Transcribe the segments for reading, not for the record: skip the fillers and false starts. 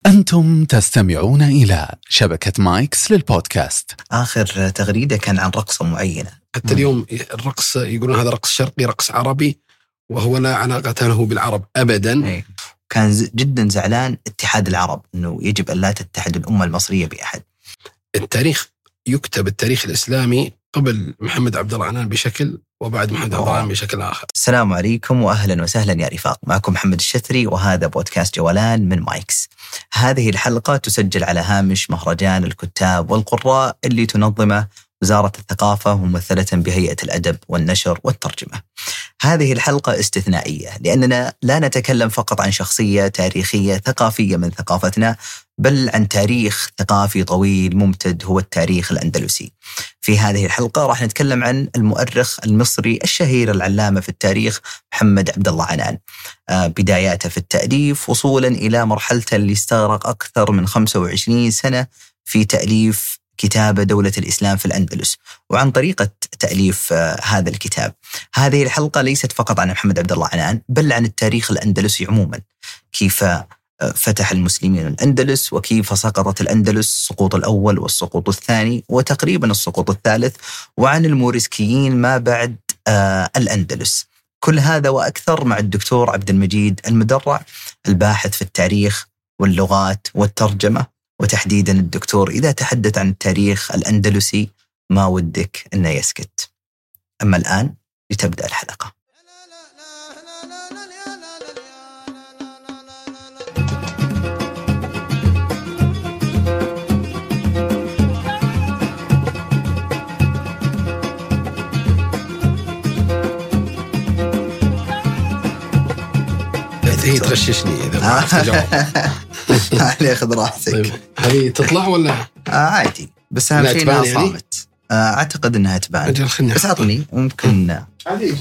أنتم تستمعون إلى شبكة مايكس للبودكاست. آخر تغريدة كان عن رقصة معينة. حتى اليوم الرقص يقولون هذا رقص شرقي، رقص عربي، وهو لا علاقة له بالعرب أبدا. كان جدا زعلان اتحاد العرب أنه يجب أن لا تتحد الأمة المصرية بأحد. التاريخ يكتب، التاريخ الإسلامي قبل محمد عبد الله عنان بشكل وبعد محمد عبد الله عنان بشكل آخر. السلام عليكم وأهلا وسهلا يا رفاق، معكم محمد الشثري وهذا بودكاست جولان من مايكس. هذه الحلقة تسجل على هامش مهرجان الكتاب والقراء اللي تنظمه وزارة الثقافة ممثلة بهيئة الأدب والنشر والترجمة. هذه الحلقة استثنائية لأننا لا نتكلم فقط عن شخصية تاريخية ثقافية من ثقافتنا، بل عن تاريخ ثقافي طويل ممتد هو التاريخ الأندلسي. في هذه الحلقة راح نتكلم عن المؤرخ المصري الشهير العلامة في التاريخ محمد عبد الله عنان، بداياته في التأليف وصولا إلى مرحلته اللي استغرق أكثر من 25 سنة في تأليف كتاب دولة الإسلام في الأندلس، وعن طريقة تأليف هذا الكتاب. هذه الحلقة ليست فقط عن محمد عبد الله عنان، بل عن التاريخ الأندلسي عموما، كيف فتح المسلمين الأندلس وكيف سقطت الأندلس، السقوط الأول والسقوط الثاني وتقريبا السقوط الثالث، وعن الموريسكيين ما بعد الأندلس. كل هذا وأكثر مع الدكتور عبد المجيد المدرع، الباحث في التاريخ واللغات والترجمة، وتحديدا الدكتور إذا تحدث عن التاريخ الأندلسي ما ودك أنه يسكت. أما الآن لتبدأ الحلقة. هي تغششني إذا ما عرفت جواب. علي خذ راحتك. طيب هذه تطلع ولا؟ عادي، بس أهم شيء إنها صامت. أعتقد أنها تبان، بس أعطني ممكن عادي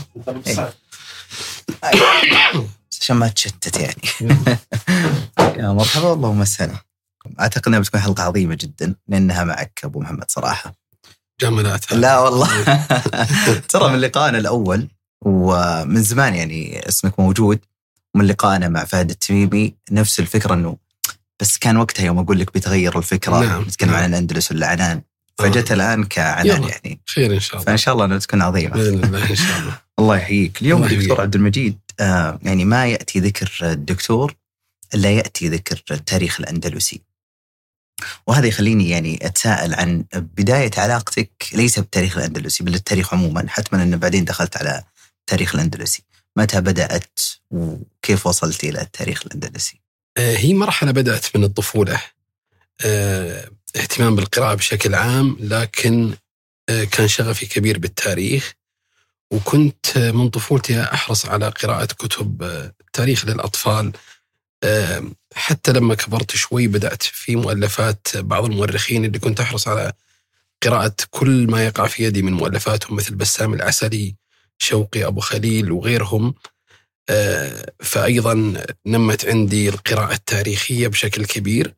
عشان ما تشتت يعني. يا مرحبا والله ومسهلا. أعتقد أنها بتكون حلقة عظيمة جدا لأنها معك أبو محمد صراحة. جملات. لا والله. ترى من لقائنا الأول ومن زمان يعني اسمك موجود، من لقائنا مع فهد التميمي نفس الفكرة، أنه بس كان وقتها يوم أقول لك بيتغير الفكرة، نتكلم عن الأندلس ولا عنان، فجت الآن كعنان يعني. خير إن شاء الله. فإن شاء الله أنها تكون عظيمة بإذن الله إن شاء الله. الله يحييك. اليوم الدكتور عبد المجيد يعني ما يأتي ذكر الدكتور إلا يأتي ذكر التاريخ الأندلسي، وهذا يخليني يعني أتساءل عن بداية علاقتك ليس بالتاريخ الأندلسي بل التاريخ عموما، حتما أن بعدين دخلت على التاريخ الأندلسي. متى بدأت وكيف وصلت إلى التاريخ الأندلسي؟ هي مرحلة بدأت من الطفولة، اهتمام بالقراءة بشكل عام، لكن كان شغفي كبير بالتاريخ، وكنت من طفولتي أحرص على قراءة كتب تاريخ للأطفال. حتى لما كبرت شوي بدأت في مؤلفات بعض المؤرخين اللي كنت أحرص على قراءة كل ما يقع في يدي من مؤلفاتهم، مثل بسام العسلي، شوقي، أبو خليل وغيرهم. فأيضا نمت عندي القراءة التاريخية بشكل كبير.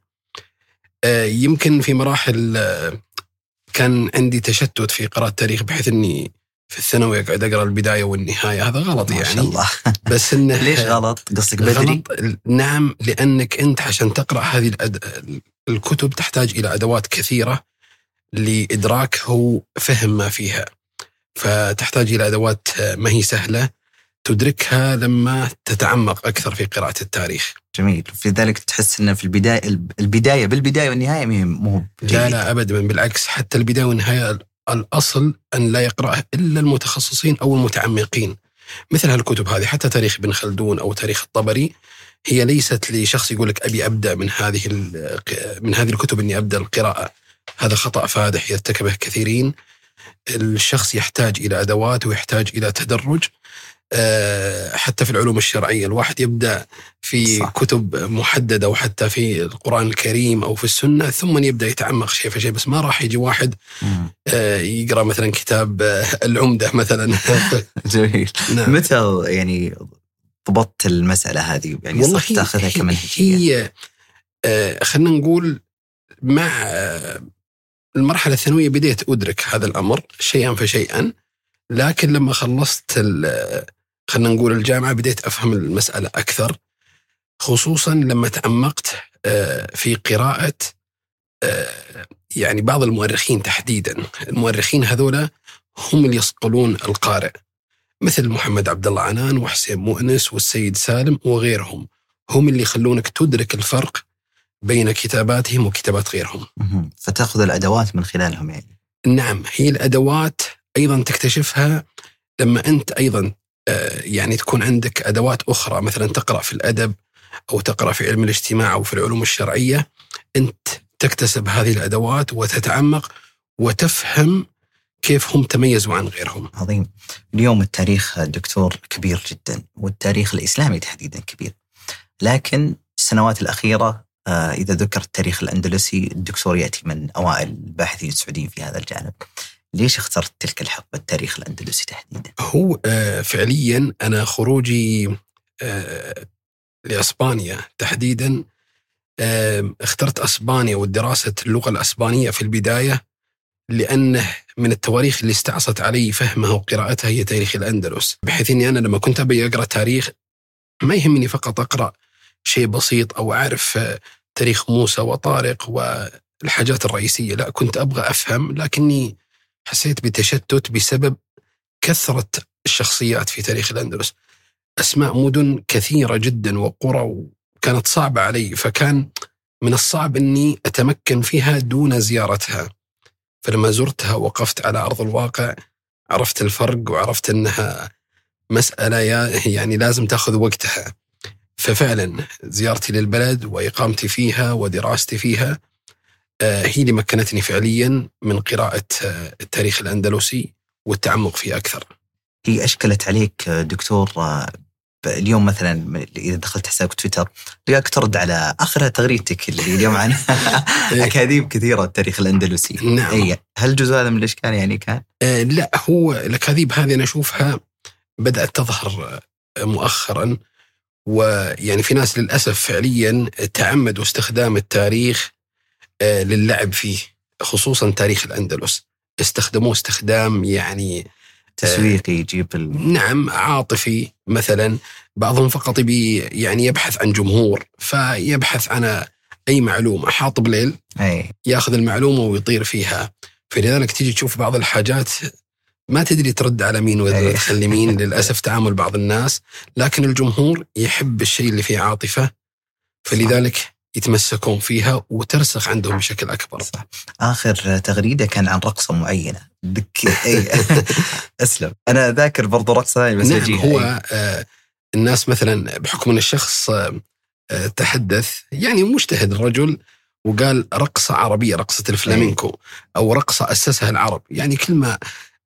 يمكن في مراحل كان عندي تشتت في قراءة التاريخ، بحيث أني في الثانوي قاعد أقرأ البداية والنهاية. هذا غلط يعني. ما شاء الله. بس إنه ليش غلط؟ قصدك بدري؟ نعم، لأنك أنت عشان تقرأ هذه الكتب تحتاج إلى أدوات كثيرة لإدراك أو فهم ما فيها، فتحتاج إلى أدوات ما هي سهلة تدركها لما تتعمق أكثر في قراءة التاريخ. جميل. في ذلك تحس أن في البداية بالبداية والنهاية مو جيد. لا أبدا، بالعكس، حتى البداية والنهاية الأصل أن لا يقرأها إلا المتخصصين أو المتعمقين. مثل هالكتب هذه، حتى تاريخ ابن خلدون أو تاريخ الطبري، هي ليست لشخص يقول لك أبي أبدأ من هذه الكتب إني أبدأ القراءة. هذا خطأ فادح يرتكبه كثيرين. الشخص يحتاج إلى أدوات ويحتاج إلى تدرج. حتى في العلوم الشرعية الواحد يبدأ في صح. كتب محددة، وحتى في القرآن الكريم أو في السنة، ثم يبدأ يتعمق شيء فشيء. بس ما راح يجي واحد يقرأ مثلا كتاب العمدة مثلا. جميل. نعم. متى يعني ضبطت المسألة هذه؟ يعني صرت تأخذها كمنهجية؟ هي خلنا نقول مع المرحلة الثانوية بديت أدرك هذا الأمر شيئا فشيئا، لكن لما خلصت خلنا نقول الجامعة بديت أفهم المسألة أكثر. خصوصا لما تعمقت في قراءة يعني بعض المؤرخين تحديدا. المؤرخين هذولا هم اللي يصقلون القارئ، مثل محمد عبد الله عنان وحسين مؤنس والسيد سالم وغيرهم، هم اللي يخلونك تدرك الفرق بين كتاباتهم وكتابات غيرهم. فتأخذ الأدوات من خلالهم يعني. نعم، هي الأدوات أيضا تكتشفها لما أنت أيضا يعني تكون عندك أدوات أخرى، مثلا تقرأ في الأدب أو تقرأ في علم الاجتماع أو في العلوم الشرعية، أنت تكتسب هذه الأدوات وتتعمق وتفهم كيف هم تميزوا عن غيرهم. عظيم. اليوم التاريخ دكتور كبير جدا، والتاريخ الإسلامي تحديدا كبير، لكن السنوات الأخيرة إذا ذكر التاريخ الأندلسي الدكتور يأتي من أوائل الباحثين السعوديين في هذا الجانب. ليش اخترت تلك الحقبة التاريخ الأندلسي تحديدا؟ هو فعليا أنا خروجي لأسبانيا تحديدا، اخترت أسبانيا والدراسة اللغة الأسبانية في البداية لأنه من التواريخ اللي استعصت علي فهمها وقراءتها هي تاريخ الأندلس، بحيث أني أنا لما كنت أبي أقرأ تاريخ ما يهمني فقط أقرأ شيء بسيط أو أعرف تاريخ موسى وطارق والحاجات الرئيسية، لا، كنت أبغى أفهم، لكني حسيت بتشتت بسبب كثرة الشخصيات في تاريخ الأندلس، أسماء مدن كثيرة جدا وقرى، وكانت صعبة علي، فكان من الصعب أني أتمكن فيها دون زيارتها. فلما زرتها وقفت على أرض الواقع عرفت الفرق، وعرفت أنها مسألة يعني لازم تأخذ وقتها. ففعلا زيارتي للبلد وإقامتي فيها ودراستي فيها هي اللي مكنتني فعليا من قراءة التاريخ الأندلسي والتعمق فيه أكثر. هي أشكلت عليك دكتور اليوم مثلا إذا دخلت حسابك تويتر لقاك ترد على آخر تغريدتك اللي اليوم عن أكاذيب كثيرة التاريخ الأندلسي. نعم. هل جزء هذا من الإشكال يعني كان؟ لا، هو الأكاذيب هذه أنا أشوفها بدأت تظهر مؤخرا، ويعني في ناس للأسف فعليا تعمدوا استخدام التاريخ للعب فيه، خصوصا تاريخ الأندلس استخدموه استخدام يعني تسويقي يجيب نعم عاطفي. مثلا بعضهم فقط يعني يبحث عن جمهور، فيبحث عن أي معلومة، حاطب ليل يأخذ المعلومة ويطير فيها. فلذلك تيجي تشوف بعض الحاجات ما تدري ترد على مين وتخلي مين. للأسف تعامل بعض الناس، لكن الجمهور يحب الشيء اللي فيه عاطفة، فلذلك يتمسكون فيها وترسخ عندهم بشكل أكبر. صح. آخر تغريدة كان عن رقصة معينة أسلم، أنا ذاكر برضو رقصة نعم. هو الناس مثلا بحكم أن الشخص تحدث يعني مجتهد الرجل وقال رقصة عربية، رقصة الفلامينكو أو رقصة أسسها العرب، يعني كلمة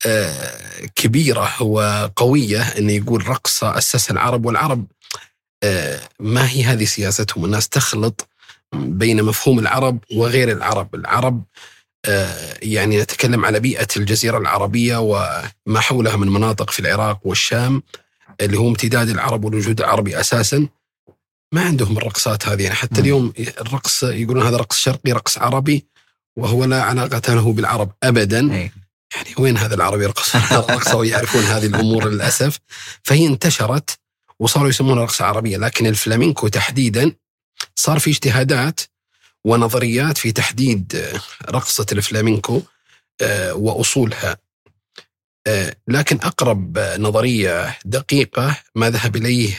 كبيرة وقوية أن يقول رقصة أسسها العرب. والعرب ما هي هذه سياستهم، الناس تخلط بين مفهوم العرب وغير العرب. العرب يعني نتكلم على بيئة الجزيرة العربية وما حولها من مناطق في العراق والشام اللي هو امتداد العرب والوجود العربي أساسا. ما عندهم الرقصات هذه، يعني حتى اليوم الرقص يقولون هذا رقص شرقي، رقص عربي، وهو لا علاقة له بالعرب أبدا. يعني وين هذا العربي يرقص رقصة ويعرفون هذه الأمور للأسف. فهي انتشرت وصاروا يسمونها رقصة عربية. لكن الفلامينكو تحديدا صار في اجتهادات ونظريات في تحديد رقصة الفلامينكو وأصولها، لكن أقرب نظرية دقيقة ما ذهب إليه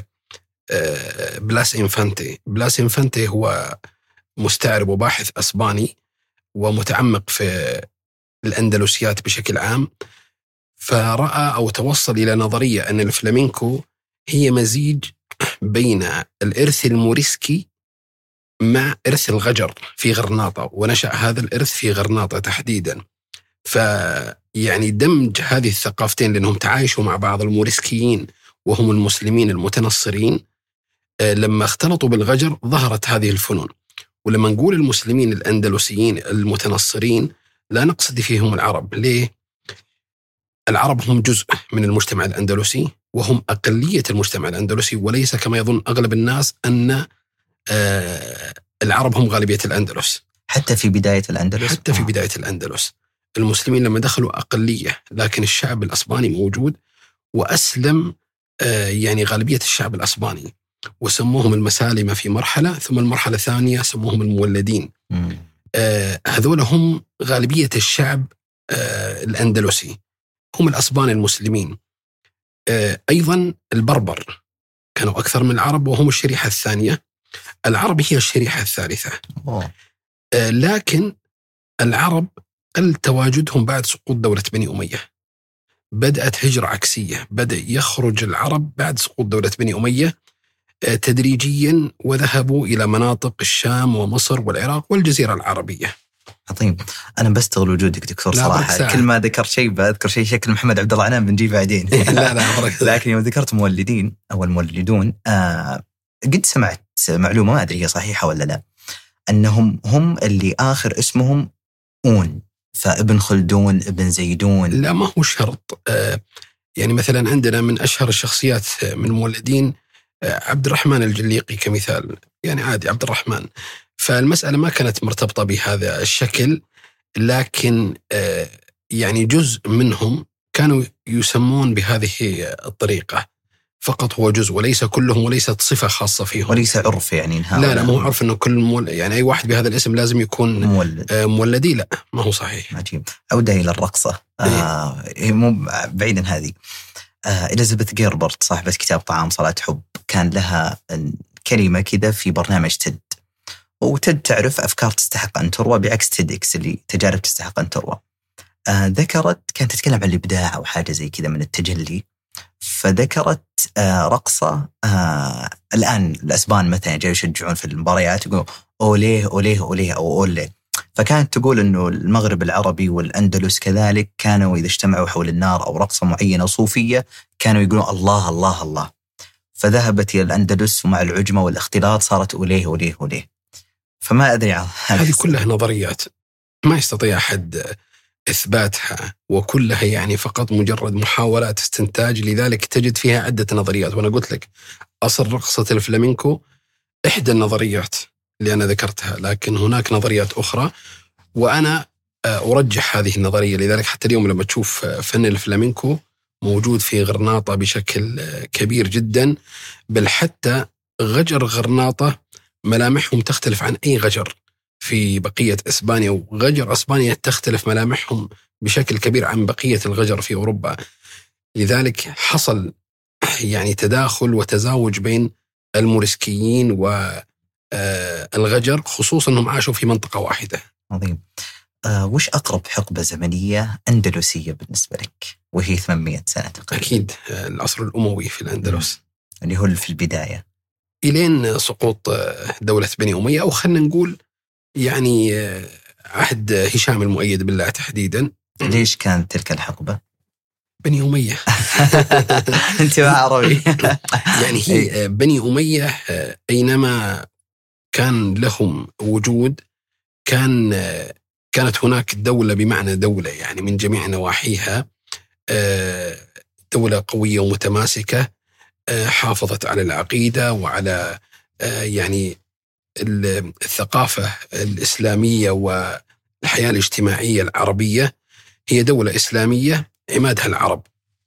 بلاس إنفانتي. بلاس إنفانتي هو مستعرب وباحث أسباني ومتعمق في الأندلسيات بشكل عام، فرأى أو توصل إلى نظرية أن الفلامينكو هي مزيج بين الإرث الموريسكي مع إرث الغجر في غرناطة، ونشأ هذا الإرث في غرناطة تحديدا. فيعني دمج هذه الثقافتين لأنهم تعايشوا مع بعض، الموريسكيين وهم المسلمين المتنصرين، لما اختلطوا بالغجر ظهرت هذه الفنون. ولما نقول المسلمين الأندلسيين المتنصرين لا نقصد فيهم العرب. ليه؟ العرب هم جزء من المجتمع الأندلسي وهم أقلية المجتمع الأندلسي، وليس كما يظن أغلب الناس أن العرب هم غالبية الأندلس. حتى في بداية الأندلس، حتى في بداية الأندلس المسلمين لما دخلوا أقلية، لكن الشعب الأسباني موجود وأسلم يعني غالبية الشعب الأسباني. وسموهم المسالمة في مرحلة، ثم المرحلة الثانية سموهم المولدين. هذول هم غالبية الشعب الأندلسي، هم الأسبان المسلمين. أيضا البربر كانوا أكثر من العرب وهم الشريحة الثانية. العرب هي الشريحة الثالثة. لكن العرب قل تواجدهم بعد سقوط دولة بني أمية. بدأت هجرة عكسية، بدأ يخرج العرب بعد سقوط دولة بني أمية تدريجيا، وذهبوا إلى مناطق الشام ومصر والعراق والجزيرة العربية. عظيم. أنا بستغل وجودك دكتور صراحة، كل ما ذكر شيء بذكر شيء شكل محمد عبد الله عنان بنجي بعدين. لكن يوم ذكرت مولدين أو المولدون، قد سمعت معلومة ما أدري هي صحيحة ولا لا، أنهم هم اللي آخر اسمهم أون، فابن خلدون ابن زيدون. لا، ما هو شرط. يعني مثلا عندنا من أشهر الشخصيات من المولدين عبد الرحمن الجليقي كمثال، يعني عادي عبد الرحمن. فالمسألة ما كانت مرتبطة بهذا الشكل، لكن يعني جزء منهم كانوا يسمون بهذه الطريقة فقط، هو جزء وليس كلهم، وليست صفة خاصة فيهم، وليس عرف يعني. لا مو عرف أنه كل يعني أي واحد بهذا الاسم لازم يكون مولدي. لا، ما هو صحيح. عجيب. أودى إلى الرقصة. مو بعيدا هذه. إليزابيث جيربرت صاحبة كتاب طعام صلاة حب، كان لها كلمة كذا في برنامج تيد، وتيد تعرف أفكار تستحق أن تروى بعكس تيدكس اللي تجارب تستحق أن تروى. ذكرت كانت تتكلم عن الإبداع أو حاجة زي كذا من التجلي، فذكرت رقصة. الآن الأسبان مثلا جاي يشجعون في المباريات يقولوا أوليه أوليه أوليه أو أوليه، فكانت تقول أنه المغرب العربي والأندلس كذلك كانوا إذا اجتمعوا حول النار أو رقصة معينة صوفية كانوا يقولون الله الله الله، فذهبت إلى الأندلس ومع العجمة والاختلاط صارت أوليه أوليه أوليه. فما أدري هذه كلها نظريات ما يستطيع أحد إثباتها، وكلها يعني فقط مجرد محاولات استنتاج، لذلك تجد فيها عدة نظريات. وأنا قلت لك أصل رقصة الفلامينكو إحدى النظريات اللي أنا ذكرتها، لكن هناك نظريات أخرى وأنا أرجح هذه النظرية. لذلك حتى اليوم لما تشوف فن الفلامينكو موجود في غرناطة بشكل كبير جدا، بل حتى غجر غرناطة ملامحهم تختلف عن أي غجر في بقية إسبانيا، وغجر إسبانيا تختلف ملامحهم بشكل كبير عن بقية الغجر في أوروبا. لذلك حصل يعني تداخل وتزاوج بين الموريسكيين والغجر، خصوصا أنهم عاشوا في منطقة واحدة. عظيم. وش أقرب حقبة زمنية أندلسية بالنسبة لك وهي 800 سنة تقريبا؟ أكيد العصر الأموي في الأندلس، اللي هو في البداية إلين سقوط دولة بني أمية، أو خلنا نقول يعني عهد هشام المؤيد بالله تحديدا. ليش كانت تلك الحقبة؟ بني أمية. أنت عربي. يعني هي بني أمية أينما كان لهم وجود كانت هناك دولة بمعنى دولة، يعني من جميع نواحيها دولة قوية ومتماسكة، حافظت على العقيدة وعلى يعني الثقافة الإسلامية والحياة الاجتماعية العربية. هي دولة إسلامية عمادها العرب.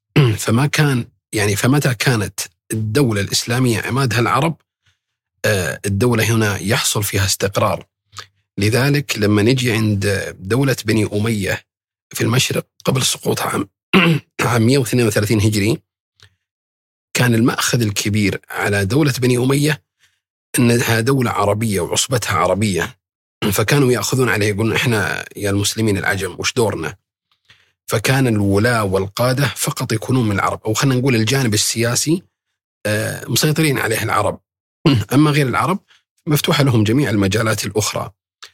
فمتى كانت الدولة الإسلامية عمادها العرب، الدولة هنا يحصل فيها استقرار. لذلك لما نجي عند دولة بني أمية في المشرق قبل سقوط عام 132 هجري، كان المأخذ الكبير على دولة بني أمية أنها دولة عربية وعصبتها عربية، فكانوا يأخذون عليه يقولون إحنا يا المسلمين العجم وش دورنا. فكان الولاة والقادة فقط يكونون من العرب، أو خلينا نقول الجانب السياسي مسيطرين عليه العرب، أما غير العرب مفتوحة لهم جميع المجالات الأخرى.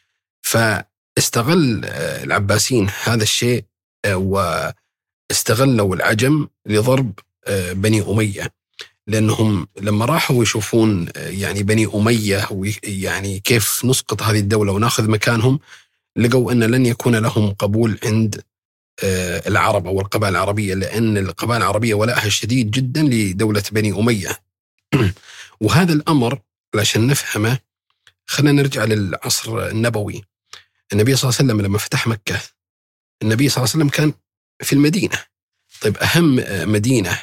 فاستغل العباسيين هذا الشيء، واستغلوا العجم لضرب بني أمية، لأنهم لما راحوا يشوفون يعني بني أمية يعني كيف نسقط هذه الدولة وناخذ مكانهم، لقوا أن لن يكون لهم قبول عند العرب أو القبائل العربية، لأن القبائل العربية ولاءها شديد جدا لدولة بني أمية. وهذا الأمر عشان نفهمه خلينا نرجع للعصر النبوي. النبي صلى الله عليه وسلم لما فتح مكة، النبي صلى الله عليه وسلم كان في المدينة. طيب أهم مدينة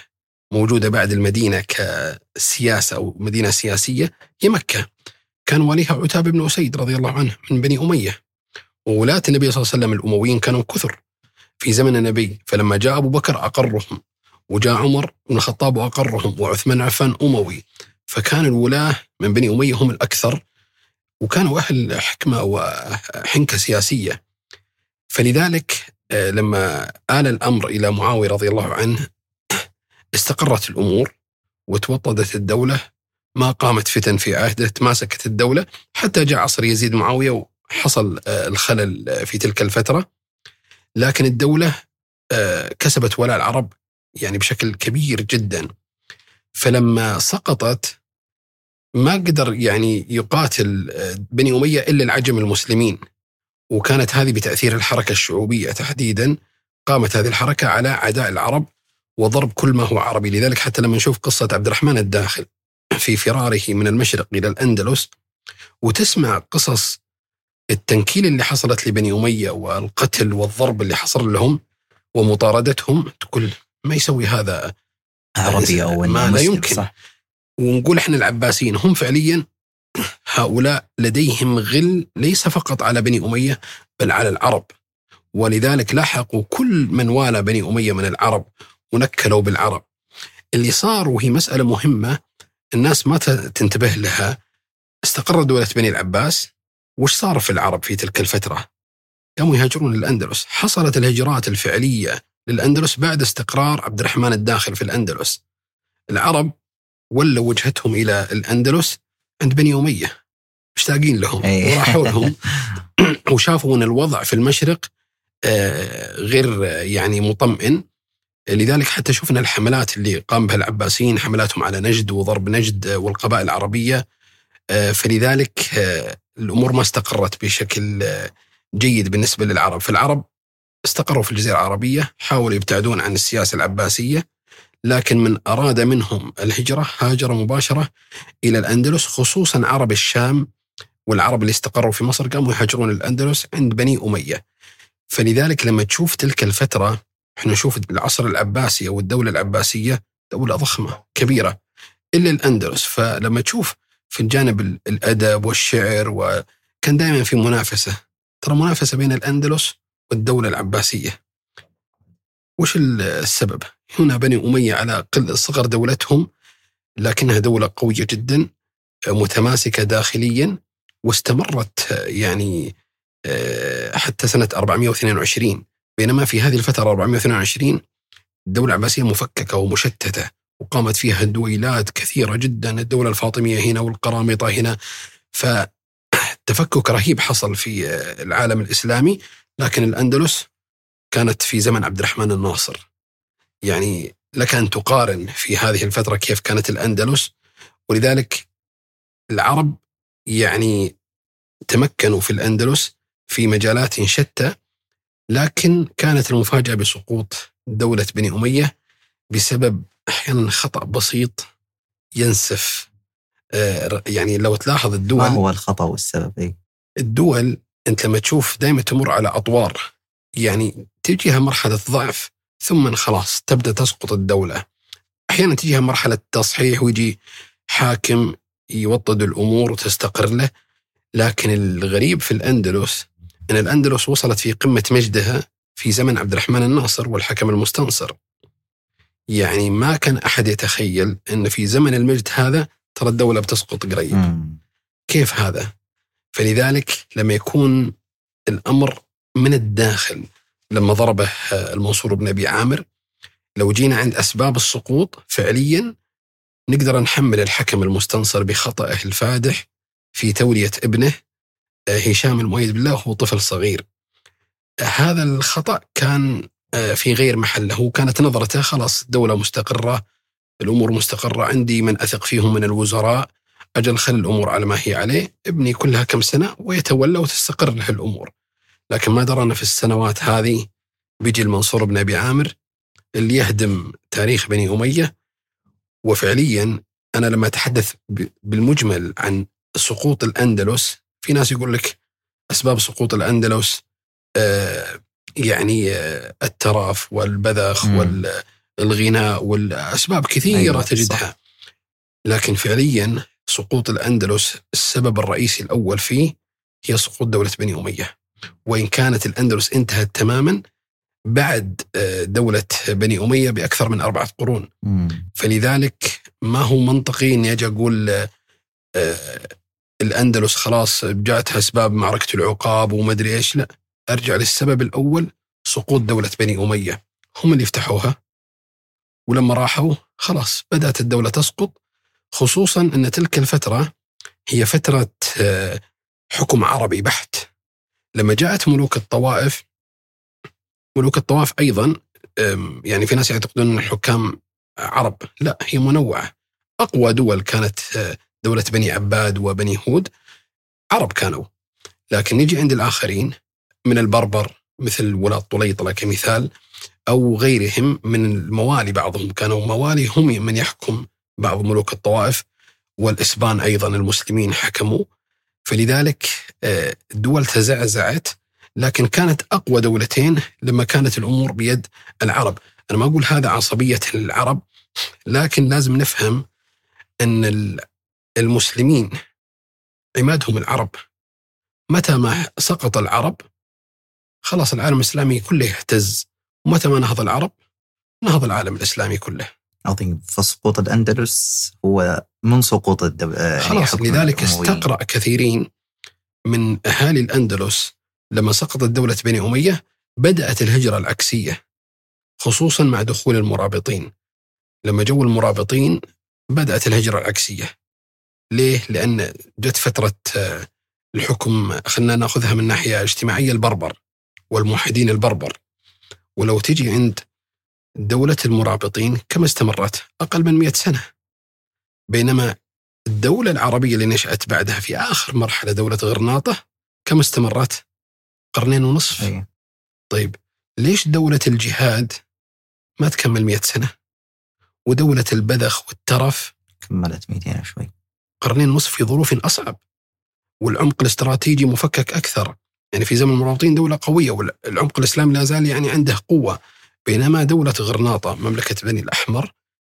موجودة بعد المدينة كسياسة أو مدينة سياسية هي مكة. كان واليها عتاب بن أسيد رضي الله عنه من بني أمية، وولاة النبي صلى الله عليه وسلم الأمويين كانوا كثر في زمن النبي، فلما جاء أبو بكر أقرهم، وجاء عمر بن الخطاب وأقرهم، وعثمان عفان أموي، فكان الولاة من بني أمية هم الأكثر، وكانوا أهل حكمة وحنكة سياسية. فلذلك لما آل الأمر إلى معاوية رضي الله عنه استقرت الأمور وتوطدت الدولة، ما قامت فتن في عهده، تماسكت الدولة حتى جاء عصر يزيد معاوية وحصل الخلل في تلك الفترة. لكن الدولة كسبت ولاء العرب يعني بشكل كبير جدا. فلما سقطت ما قدر يعني يقاتل بني أمية إلا العجم المسلمين، وكانت هذه بتأثير الحركة الشعوبية تحديدا. قامت هذه الحركة على عداء العرب وضرب كل ما هو عربي. لذلك حتى لما نشوف قصة عبد الرحمن الداخل في فراره من المشرق إلى الأندلس، وتسمع قصص التنكيل اللي حصلت لبني أمية والقتل والضرب اللي حصل لهم ومطاردتهم، تقول ما يسوي هذا عربي أو ما لا يمكن. صح. ونقول احنا العباسيين هم فعليا هؤلاء لديهم غل ليس فقط على بني أمية بل على العرب، ولذلك لاحقوا كل من والى بني أمية من العرب ونكلوا بالعرب. اللي صار وهي مسألة مهمة الناس ما تنتبه لها، استقرت دولة بني العباس. وش صار في العرب في تلك الفترة؟ قاموا يهاجرون للأندلس. حصلت الهجرات الفعلية للأندلس بعد استقرار عبد الرحمن الداخل في الأندلس. العرب ولوا وجهتهم إلى الأندلس عند بني أمية، مشتاقين لهم وراحوا لهم وشافوا أن الوضع في المشرق غير يعني مطمئن. لذلك حتى شفنا الحملات اللي قام بها العباسيين، حملاتهم على نجد وضرب نجد والقبائل العربية. فلذلك الأمور ما استقرت بشكل جيد بالنسبة للعرب. فالعرب استقروا في الجزيرة العربية، حاولوا يبتعدون عن السياسة العباسية، لكن من أراد منهم الهجرة هاجر مباشرة إلى الأندلس، خصوصا عرب الشام والعرب اللي استقروا في مصر قاموا يهاجرون الأندلس عند بني أمية. فلذلك لما تشوف تلك الفترة، احنا نشوف العصر العباسي أو الدولة العباسية دولة ضخمة كبيرة إلا الأندلس. فلما تشوف في الجانب الأدب والشعر، وكان دائما في منافسة، ترى منافسة بين الأندلس والدولة العباسية. وش السبب؟ هنا بني أمية على صغر دولتهم لكنها دولة قوية جدا متماسكة داخليا، واستمرت يعني حتى سنة 422. بينما في هذه الفترة 422 الدولة العباسية مفككة ومشتتة، وقامت فيها دويلات كثيرة جدا، الدولة الفاطمية هنا والقرامطة هنا، فتفكك رهيب حصل في العالم الإسلامي. لكن الأندلس كانت في زمن عبد الرحمن الناصر، يعني لك أن تقارن في هذه الفترة كيف كانت الأندلس. ولذلك العرب يعني تمكنوا في الأندلس في مجالات شتى، لكن كانت المفاجأة بسقوط دولة بني أمية بسبب أحيانا خطأ بسيط ينسف. يعني لو تلاحظ الدول، ما هو الخطأ والسبب؟ الدول أنت لما تشوف دائما تمر على أطوار، يعني تجيها مرحلة ضعف ثم خلاص تبدأ تسقط الدولة. أحيانا تجيها مرحلة تصحيح ويجي حاكم يوطد الأمور وتستقر له. لكن الغريب في الأندلس أن الأندلس وصلت في قمة مجدها في زمن عبد الرحمن الناصر والحكم المستنصر. يعني ما كان أحد يتخيل أن في زمن المجد هذا ترى الدولة بتسقط قريب. كيف هذا؟ فلذلك لما يكون الأمر من الداخل، لما ضربه المنصور بن أبي عامر، لو جينا عند أسباب السقوط فعليا نقدر نحمل الحكم المستنصر بخطأه الفادح في تولية ابنه هشام المؤيد بالله وهو طفل صغير. هذا الخطأ كان في غير محله، كانت نظرته خلاص الدولة مستقرة، الأمور مستقرة، عندي من أثق فيهم من الوزراء، أجل خل الأمور على ما هي عليه، ابني كلها كم سنة ويتولى وتستقر له الأمور. لكن ما درنا في السنوات هذه بيجي المنصور بن أبي عامر اللي يهدم تاريخ بني أمية. وفعليا أنا لما أتحدث بالمجمل عن سقوط الأندلس، في ناس يقول لك أسباب سقوط الأندلس يعني التراف والبذخ الغناء والأسباب كثيرة. أيوة تجدها صح. لكن فعليا سقوط الأندلس السبب الرئيسي الأول فيه هي سقوط دولة بني أمية، وإن كانت الأندلس انتهت تماما بعد دولة بني أمية بأكثر من 4 قرون. فلذلك ما هو منطقي أن يجي أقول الأندلس خلاص جاءتها أسباب معركة العقاب ومدري إيش. لا، أرجع للسبب الأول، سقوط دولة بني أمية، هم اللي فتحوها، ولما راحوا خلاص بدأت الدولة تسقط. خصوصا أن تلك الفترة هي فترة حكم عربي بحت. لما جاءت ملوك الطوائف أيضا يعني في ناس يعتقدون أن الحكام عرب، لا، هي منوعة. أقوى دول كانت دولة بني عباد وبني هود، عرب كانوا. لكن نجي عند الآخرين من البربر مثل ولاة طليطلة كمثال، أو غيرهم من الموالي، بعضهم كانوا موالي هم من يحكم بعض ملوك الطوائف، والإسبان أيضا المسلمين حكموا. فلذلك الدول تزعزعت، لكن كانت أقوى دولتين لما كانت الأمور بيد العرب. أنا ما أقول هذا عصبية العرب، لكن لازم نفهم أن المسلمين عمادهم العرب. متى ما سقط العرب خلاص العالم الإسلامي كله يهتز، ومتى ما نهض العرب نهض العالم الإسلامي كله. عظيم. فسقوط الأندلس هو من سقوط خلاص يعني لذلك استقرأ كثيرين من أهالي الأندلس لما سقطت دولة بني أمية بدأت الهجرة العكسية، خصوصا مع دخول المرابطين. لما جو المرابطين بدأت الهجرة العكسية. ليه؟ لأن جت فترة الحكم، خلنا نأخذها من ناحية اجتماعية، البربر والموحدين البربر. ولو تجي عند دولة المرابطين كما استمرت أقل من 100 سنة، بينما الدولة العربية اللي نشأت بعدها في آخر مرحلة دولة غرناطة كما استمرت 2.5 قرن. طيب ليش دولة الجهاد ما تكمل 100 سنة، ودولة البذخ والترف كملت 200 شوي، 2.5 قرن في ظروف أصعب، والعمق الاستراتيجي مفكك أكثر. يعني في زمن المرابطين دولة قوية، والعمق الإسلامي لا زال يعني عنده قوة، بينما دولة غرناطة مملكة بني الأحمر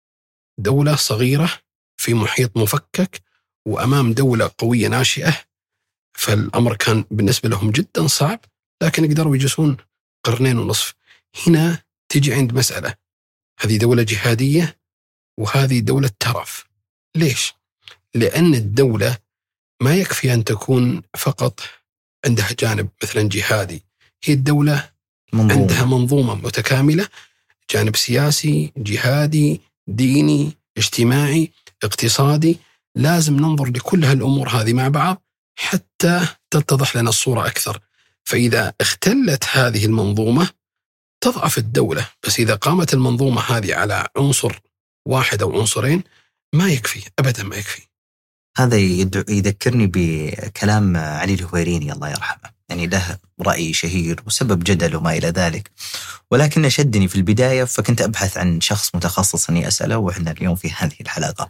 دولة صغيرة في محيط مفكك وأمام دولة قوية ناشئة، فالأمر كان بالنسبة لهم جدا صعب، لكن قدروا يجلسون 2.5 قرن. هنا تجي عند مسألة، هذه دولة جهادية وهذه دولة ترف. ليش؟ لأن الدولة ما يكفي أن تكون فقط عندها جانب مثلا جهادي، هي الدولة عندها منظومة متكاملة، جانب سياسي، جهادي، ديني، اجتماعي، اقتصادي. لازم ننظر لكل هالأمور هذه مع بعض حتى تتضح لنا الصورة أكثر. فإذا اختلت هذه المنظومة تضعف الدولة، بس إذا قامت المنظومة هذه على عنصر واحد أو عنصرين ما يكفي أبدا، ما يكفي. هذا يذكرني بكلام علي الهويريني الله يرحمه، يعني له رأي شهير وسبب جدل وما إلى ذلك، ولكن شدني في البداية فكنت أبحث عن شخص متخصص أني أسأله، وإحنا اليوم في هذه الحلقة.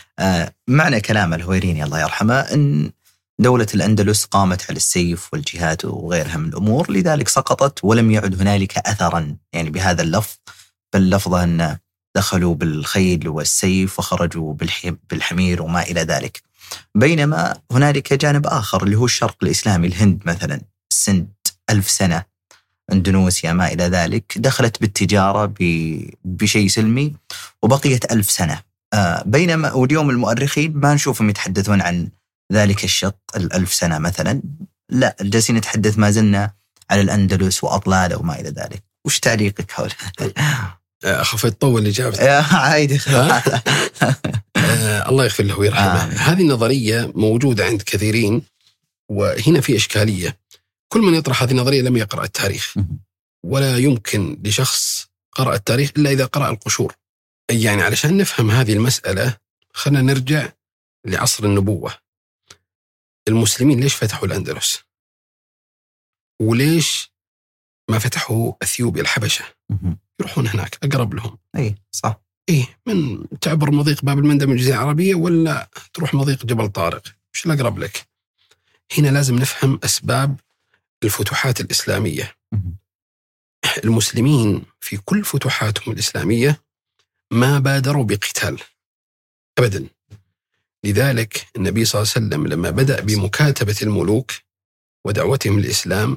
معنى كلام الهويريني الله يرحمه أن دولة الأندلس قامت على السيف والجهاد وغيرها من الأمور، لذلك سقطت ولم يعد هنالك أثرا، يعني بهذا اللفظ، باللفظة أن دخلوا بالخيل والسيف وخرجوا بالحمير وما إلى ذلك. بينما هنالك جانب آخر اللي هو الشرق الإسلامي، الهند مثلا، السند 1000 سنة، اندونيسيا ما إلى ذلك، دخلت بالتجارة بشيء سلمي وبقيت 1000 سنة. بينما واليوم المؤرخين ما نشوفهم يتحدثون عن ذلك الشق 1000 سنة مثلا، لا، جالسين نتحدث ما زلنا على الأندلس وأطلاله وما إلى ذلك. وش تعليقك حول أخاف يطول إجابتي. عادي. الله يغفر له ويرحمه. هذه النظرية موجودة عند كثيرين، وهنا في إشكالية. كل من يطرح هذه النظرية لم يقرأ التاريخ، ولا يمكن لشخص قرأ التاريخ إلا إذا قرأ القشور. يعني علشان نفهم هذه المسألة خلنا نرجع لعصر النبوة. المسلمين ليش فتحوا الأندلس؟ وليش ما فتحوا أثيوبيا الحبشة؟ يروحون هناك أقرب لهم. أي صح. من تعبر مضيق باب المندب من الجزيرة العربية، ولا تروح مضيق جبل طارق؟ وش الأقرب لك؟ هنا لازم نفهم أسباب الفتوحات الإسلامية. المسلمين في كل فتوحاتهم الإسلامية ما بادروا بقتال أبدا. لذلك النبي صلى الله عليه وسلم لما بدأ بمكاتبة الملوك ودعوتهم الإسلام،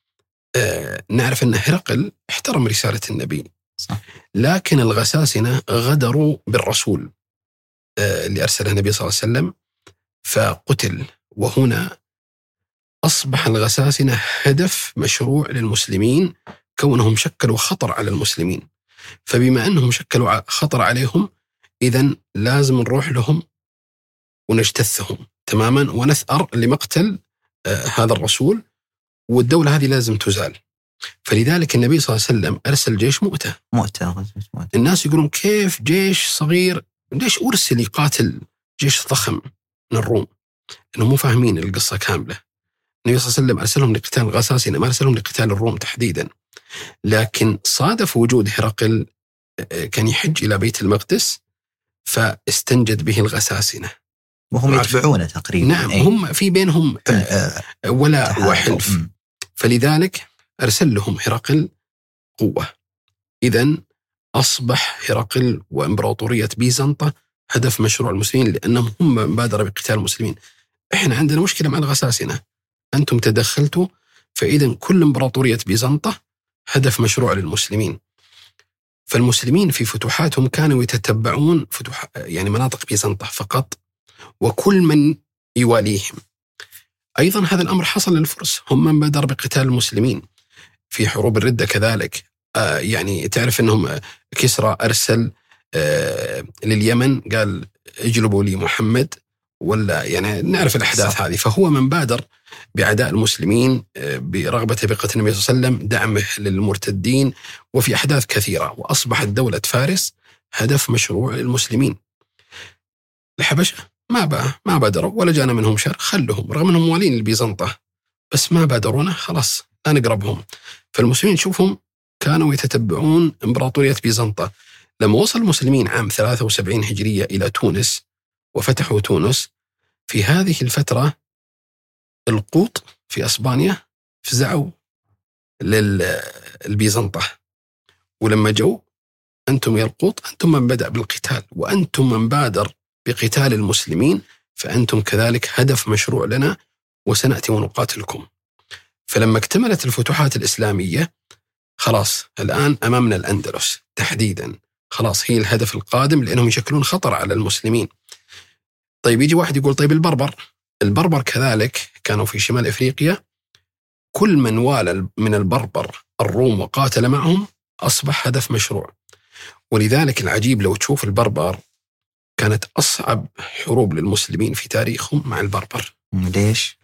نعرف أن هرقل احترم رسالة النبي، لكن الغساسنة غدروا بالرسول اللي أرسله النبي صلى الله عليه وسلم فقتل. وهنا أصبح الغساسنة هدف مشروع للمسلمين، كونهم شكلوا خطر على المسلمين. فبما أنهم شكلوا خطر عليهم، إذن لازم نروح لهم ونجتثهم تماما ونثأر لمقتل هذا الرسول، والدولة هذه لازم تزال. فلذلك النبي صلى الله عليه وسلم أرسل جيش مؤتة. الناس يقولون كيف جيش صغير، ليش أرسل يقاتل جيش ضخم من الروم؟ إنهم مو فاهمين القصة كاملة. النبي صلى الله عليه وسلم أرسلهم لقتال الغساسنة، ما أرسلهم لقتال الروم تحديدا. لكن صادف وجود هرقل كان يحج إلى بيت المقدس فاستنجد به الغساسنة، وهم يتبعونه تقريبا. نعم، هم في بينهم ولاء وحلف. فلذلك أرسل لهم هرقل قوة. إذن أصبح هرقل وإمبراطورية بيزنطة هدف مشروع المسلمين، لأنهم هم بادروا بقتال المسلمين. إحنا عندنا مشكلة مع الغساسنة، أنتم تدخلتوا، فإذن كل إمبراطورية بيزنطة هدف مشروع للمسلمين. فالمسلمين في فتوحاتهم كانوا يتتبعون يعني مناطق بيزنطة فقط، وكل من يواليهم. أيضا هذا الأمر حصل للفرس، هم من بادر بقتال المسلمين في حروب الردة كذلك. يعني تعرف أنهم كسرى أرسل لليمن قال اجلبوا لي محمد، ولا يعني نعرف الأحداث هذه. فهو من بادر بعداء المسلمين برغبته بقتل النبي صلى الله عليه وسلم، دعمه للمرتدين، وفي أحداث كثيرة. وأصبحت دولة فارس هدف مشروع للمسلمين. الحبشة ما بادروا ولا جانا منهم شر، خلهم رغم أنهم موالين البيزنطة، بس ما بادرونا، خلاص لا نقربهم. فالمسلمين شوفهم كانوا يتتبعون إمبراطورية بيزنطة. لما وصل المسلمين عام 73 هجرية إلى تونس وفتحوا تونس، في هذه الفترة القوط في أسبانيا فزعوا للبيزنطة، ولما جو أنتم يا القوط أنتم من بدأ بالقتال، وأنتم من بادر بقتال المسلمين، فأنتم كذلك هدف مشروع لنا وسنأتي ونقاتلكم. فلما اكتملت الفتوحات الإسلامية، خلاص الآن أمامنا الأندلس تحديدا، خلاص هي الهدف القادم، لأنهم يشكلون خطر على المسلمين. طيب يجي واحد يقول طيب البربر كذلك كانوا في شمال إفريقيا، كل من والى من البربر الروم وقاتل معهم أصبح هدف مشروع. ولذلك العجيب لو تشوف البربر كانت أصعب حروب للمسلمين في تاريخهم مع البربر. ليش؟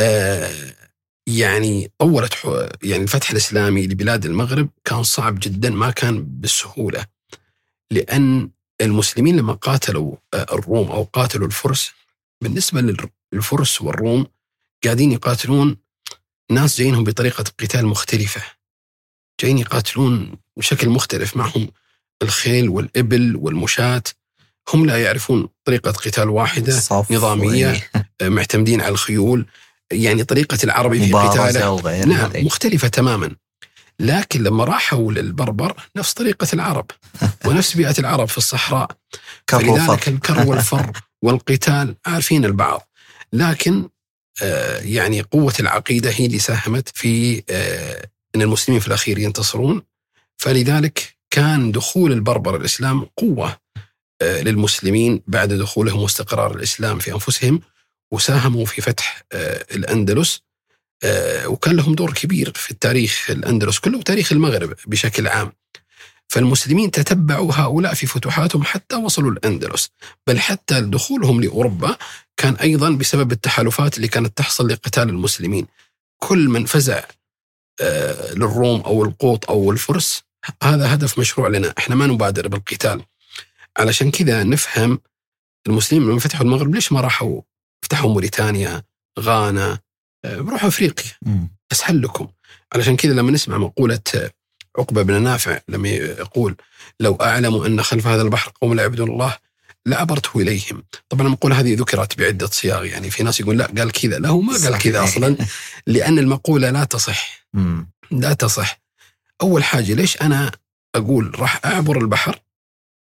يعني طولت يعني الفتح الإسلامي لبلاد المغرب كان صعب جدا، ما كان بالسهولة، لأن المسلمين لما قاتلوا الروم أو قاتلوا الفرس، بالنسبة للفرس والروم قاعدين يقاتلون ناس جايينهم بطريقة قتال مختلفة، جايين يقاتلون بشكل مختلف، معهم الخيل والإبل والمشاة، هم لا يعرفون طريقة قتال واحدة نظامية، معتمدين على الخيول، يعني طريقة العربي في قتاله نعم مختلفة تماما. لكن لما راحوا للبربر نفس طريقة العرب ونفس بيئة العرب في الصحراء، فلذلك الكر والفر والقتال عارفين البعض. لكن يعني قوة العقيدة هي اللي ساهمت في أن المسلمين في الأخير ينتصرون. فلذلك كان دخول البربر الإسلام قوة للمسلمين بعد دخولهم واستقرار الإسلام في أنفسهم، وساهموا في فتح الأندلس، وكان لهم دور كبير في التاريخ الأندلس كله وتاريخ المغرب بشكل عام. فالمسلمين تتبعوا هؤلاء في فتوحاتهم حتى وصلوا الأندلس، بل حتى دخولهم لأوروبا كان أيضا بسبب التحالفات اللي كانت تحصل لقتال المسلمين. كل من فزع للروم أو القوط أو الفرس هذا هدف مشروع لنا، احنا ما نبادر بالقتال. علشان كذا نفهم المسلمين لما فتحوا المغرب ليش ما راحوا فتحوا موريتانيا، غانا، بروحوا أفريقيا أسهل لكم. علشان كذا لما نسمع مقولة عقبة بن نافع لما يقول لو أعلم أن خلف هذا البحر قوم لا يعبدون الله لعبرته إليهم. طبعا المقولة هذه ذكرت بعدة صياغ، يعني في ناس يقول لا قال كذا، لا هو ما قال كذا أصلا، لأن المقولة لا تصح. لا تصح. أول حاجة ليش أنا أقول راح أعبر البحر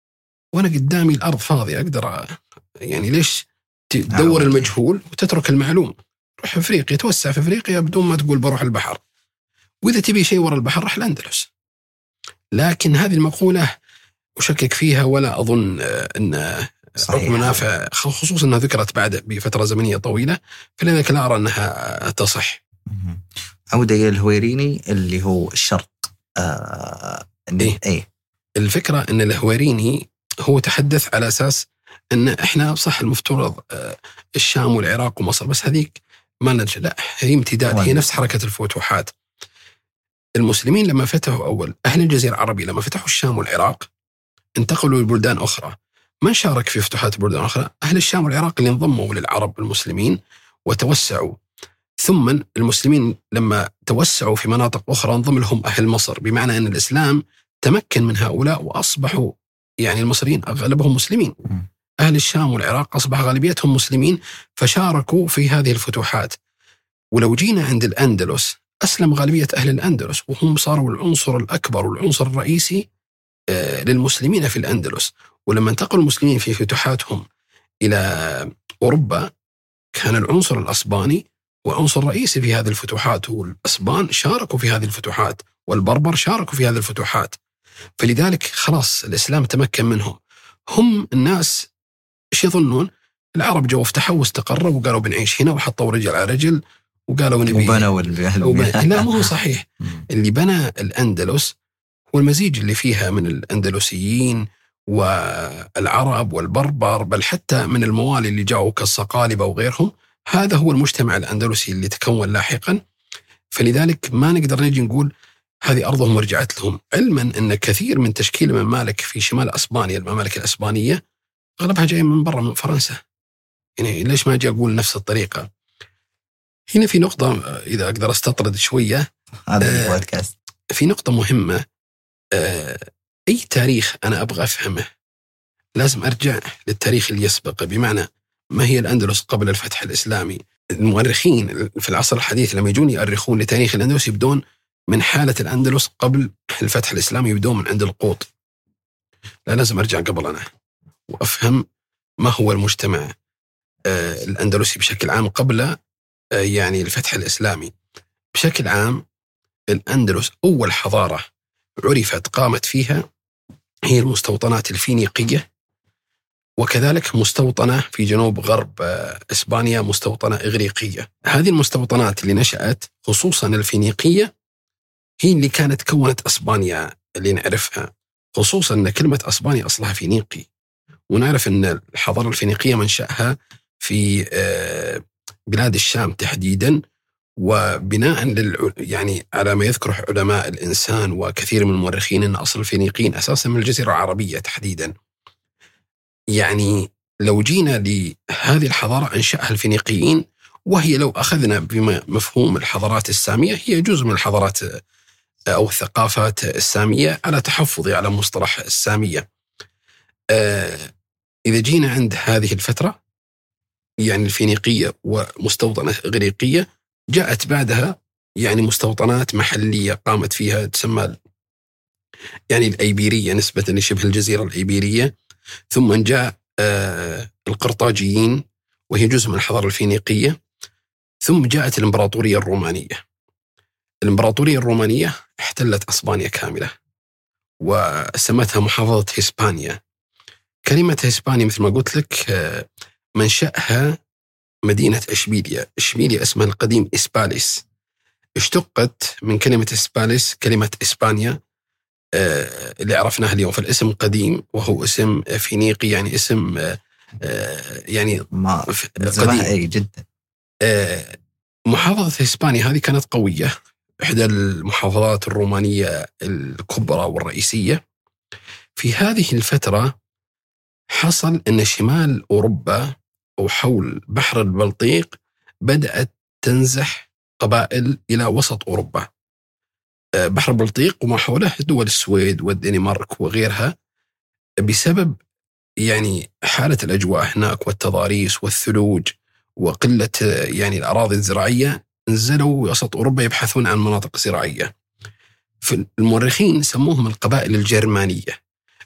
وأنا قدامي الأرض فاضية أقدر يعني ليش تدور المجهول وتترك المعلوم؟ روح أفريقيا، توسع في أفريقيا بدون ما تقول بروح البحر، وإذا تبي شيء ورا البحر رح الأندلس. لكن هذه المقولة أشكك فيها، ولا أظن أن حكم نافع، خصوصا أنها ذكرت بعد بفترة زمنية طويلة، فلذلك لا أرى أنها تصح. عودة إلى الهويريني اللي هو الشرق. إيه؟ الفكرة أن الهويريني هو تحدث على أساس أن إحنا صح المفترض الشام والعراق ومصر، بس هذيك ما نرجع، لا هي امتداد، هي نفس حركة الفتوحات. المسلمين لما فتحوا أول أهل الجزيرة العربية لما فتحوا الشام والعراق انتقلوا لبلدان أخرى. من شارك في فتوحات بلدان أخرى؟ أهل الشام والعراق اللي انضموا للعرب المسلمين وتوسعوا. ثم المسلمين لما توسعوا في مناطق أخرى انضم لهم أهل مصر، بمعنى أن الإسلام تمكن من هؤلاء وأصبحوا يعني المصريين أغلبهم مسلمين. أهل الشام والعراق أصبح غالبيتهم مسلمين فشاركوا في هذه الفتوحات. ولو جينا عند الأندلس أسلم غالبية أهل الأندلس، وهم صاروا العنصر الأكبر والعنصر الرئيسي للمسلمين في الأندلس. ولما انتقلوا المسلمين في فتوحاتهم إلى أوروبا كان العنصر الأسباني وعنصر رئيسي في هذه الفتوحات، والأسبان شاركوا في هذه الفتوحات والبربر شاركوا في هذه الفتوحات. فلذلك خلاص الإسلام تمكن منهم. هم الناس إيش يظنون؟ العرب جو افتحوا واستقروا وقالوا بنعيش هنا، وحطوا رجل على رجل وقالوا نبي لا، مو صحيح. اللي بنى الأندلس هو المزيج اللي فيها من الأندلسيين والعرب والبربر، بل حتى من الموالي اللي جاءوا كالصقالبة وغيرهم. هذا هو المجتمع الأندلسي اللي تكون لاحقا. فلذلك ما نقدر نجي نقول هذه أرضهم ورجعت لهم، علما أن كثير من تشكيل الممالك في شمال أسبانيا، الممالك الأسبانية أغلبها جاي من برا، من فرنسا. يعني ليش ما أجي أقول نفس الطريقة؟ هنا في نقطة إذا أقدر أستطرد شوية، هذا البودكاست في نقطة مهمة. أي تاريخ أنا أبغى أفهمه لازم أرجع للتاريخ اللي يسبق، بمعنى ما هي الأندلس قبل الفتح الإسلامي. المؤرخين في العصر الحديث لما يجون يؤرخون لتاريخ الأندلس يبدون من حالة الأندلس قبل الفتح الإسلامي، يبدون من عند القوط. لا، لازم أرجع قبل أنا وأفهم ما هو المجتمع الأندلسي بشكل عام قبل يعني الفتح الإسلامي. بشكل عام الأندلس أول حضارة عرفت قامت فيها هي المستوطنات الفينيقية، وكذلك مستوطنة في جنوب غرب إسبانيا مستوطنة إغريقية. هذه المستوطنات اللي نشأت خصوصا الفينيقية هي اللي كانت كونت أسبانيا اللي نعرفها، خصوصا أن كلمة أسبانيا أصلها فينيقي، ونعرف أن الحضارة الفينيقية منشأها في بلاد الشام تحديدا، وبناء يعني على ما يذكره علماء الإنسان وكثير من المؤرخين أن أصل الفينيقيين أساسا من الجزيرة العربية تحديدا. يعني لو جينا لهذه الحضارة أنشأها الفينيقيين، وهي لو أخذنا بمفهوم الحضارات السامية هي جزء من الحضارات أو الثقافات السامية، على تحفظي على مصطلح السامية. إذا جينا عند هذه الفترة يعني الفينيقية ومستوطنة إغريقية، جاءت بعدها يعني مستوطنات محلية قامت فيها تسمى يعني الأيبيرية نسبة لشبه الجزيرة الأيبيرية. ثم جاء القرطاجيين وهي جزء من الحضارة الفينيقية. ثم جاءت الإمبراطورية الرومانية. الإمبراطورية الرومانية احتلت أسبانيا كاملة وسمتها محافظة هسبانيا. كلمة هسبانيا مثل ما قلت لك منشأها مدينة إشبيلية. إشبيلية اسمها القديم إسباليس، اشتقت من كلمة إسباليس كلمة إسبانيا اللي عرفناها اليوم. فالاسم قديم وهو اسم فينيقي، يعني اسم يعني قديم جدا. محافظة إسبانيا هذه كانت قوية، إحدى المحافظات الرومانية الكبرى والرئيسية. في هذه الفترة حصل أن شمال أوروبا أو حول بحر البلطيق بدأت تنزح قبائل إلى وسط أوروبا. بحر البلطيق وما حوله دول السويد والدنمارك وغيرها، بسبب يعني حالة الأجواء هناك والتضاريس والثلوج وقلة يعني الأراضي الزراعية، نزلوا وسط أوروبا يبحثون عن مناطق زراعية. فالمؤرخين سموهم القبائل الجرمانية.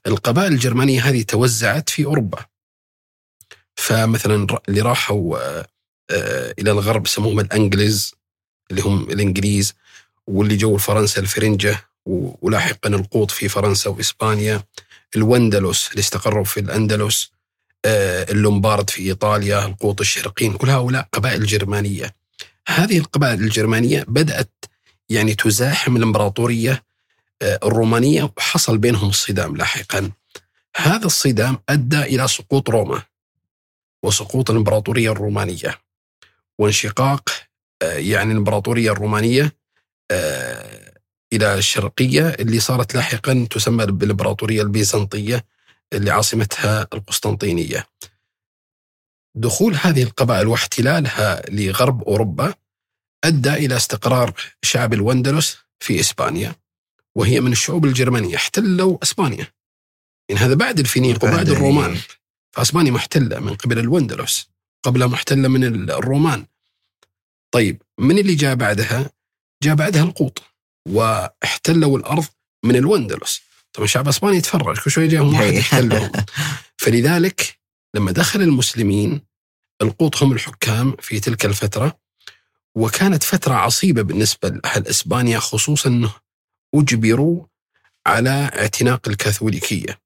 القبائل الجرمانية هذه توزعت في أوروبا. فمثلا اللي راحوا إلى الغرب سموهم الأنجليز اللي هم الإنجليز، واللي جو فرنسا الفرنجة، ولاحقا القوط في فرنسا وإسبانيا، الوندلس اللي استقروا في الأندلس، اللومبارد في إيطاليا، القوط الشرقيين، كل هؤلاء قبائل جرمانية. هذه القبائل الجرمانية بدأت يعني تزاحم الإمبراطورية الرومانية، وحصل بينهم الصدام لاحقا. هذا الصدام أدى إلى سقوط روما وسقوط الإمبراطورية الرومانية وانشقاق يعني الإمبراطورية الرومانية إلى الشرقية اللي صارت لاحقا تسمى بالإمبراطورية البيزنطية اللي عاصمتها القسطنطينية. دخول هذه القبائل واحتلالها لغرب أوروبا أدى إلى استقرار شعب الوندلس في إسبانيا، وهي من الشعوب الجرمانية. احتلوا إسبانيا، يعني هذا بعد الفينيق وبعد الرومان، فإسبانيا محتلة من قبل الوندلس، قبلها محتلة من الرومان. طيب من اللي جاء بعدها؟ جاء بعدها القوط، واحتلوا الأرض من الوندلس. طبعا شعب إسبانيا يتفرج، كل شوية جاءهم واحد يحتلهم. فلذلك لما دخل المسلمين، القوط هم الحكام في تلك الفترة، وكانت فترة عصيبة بالنسبة لأهل إسبانيا، خصوصا أنه أجبروا على اعتناق الكاثوليكية.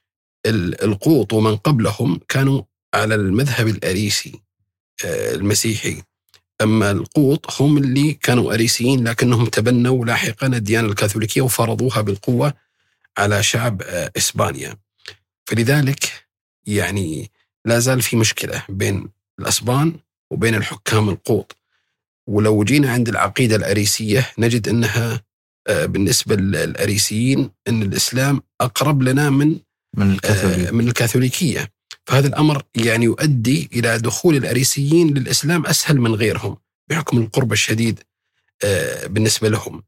القوط ومن قبلهم كانوا على المذهب الأريسي المسيحي، أما القوط هم اللي كانوا أريسيين لكنهم تبنوا لاحقا الديانة الكاثوليكية وفرضوها بالقوة على شعب إسبانيا. فلذلك يعني لا زال في مشكلة بين الأسبان وبين الحكام القوط. ولو جينا عند العقيدة الأريسية نجد أنها بالنسبة للأريسيين أن الإسلام أقرب لنا من الكاثوليكية. فهذا الأمر يعني يؤدي إلى دخول الأريسيين للإسلام أسهل من غيرهم بحكم القرب الشديد بالنسبة لهم.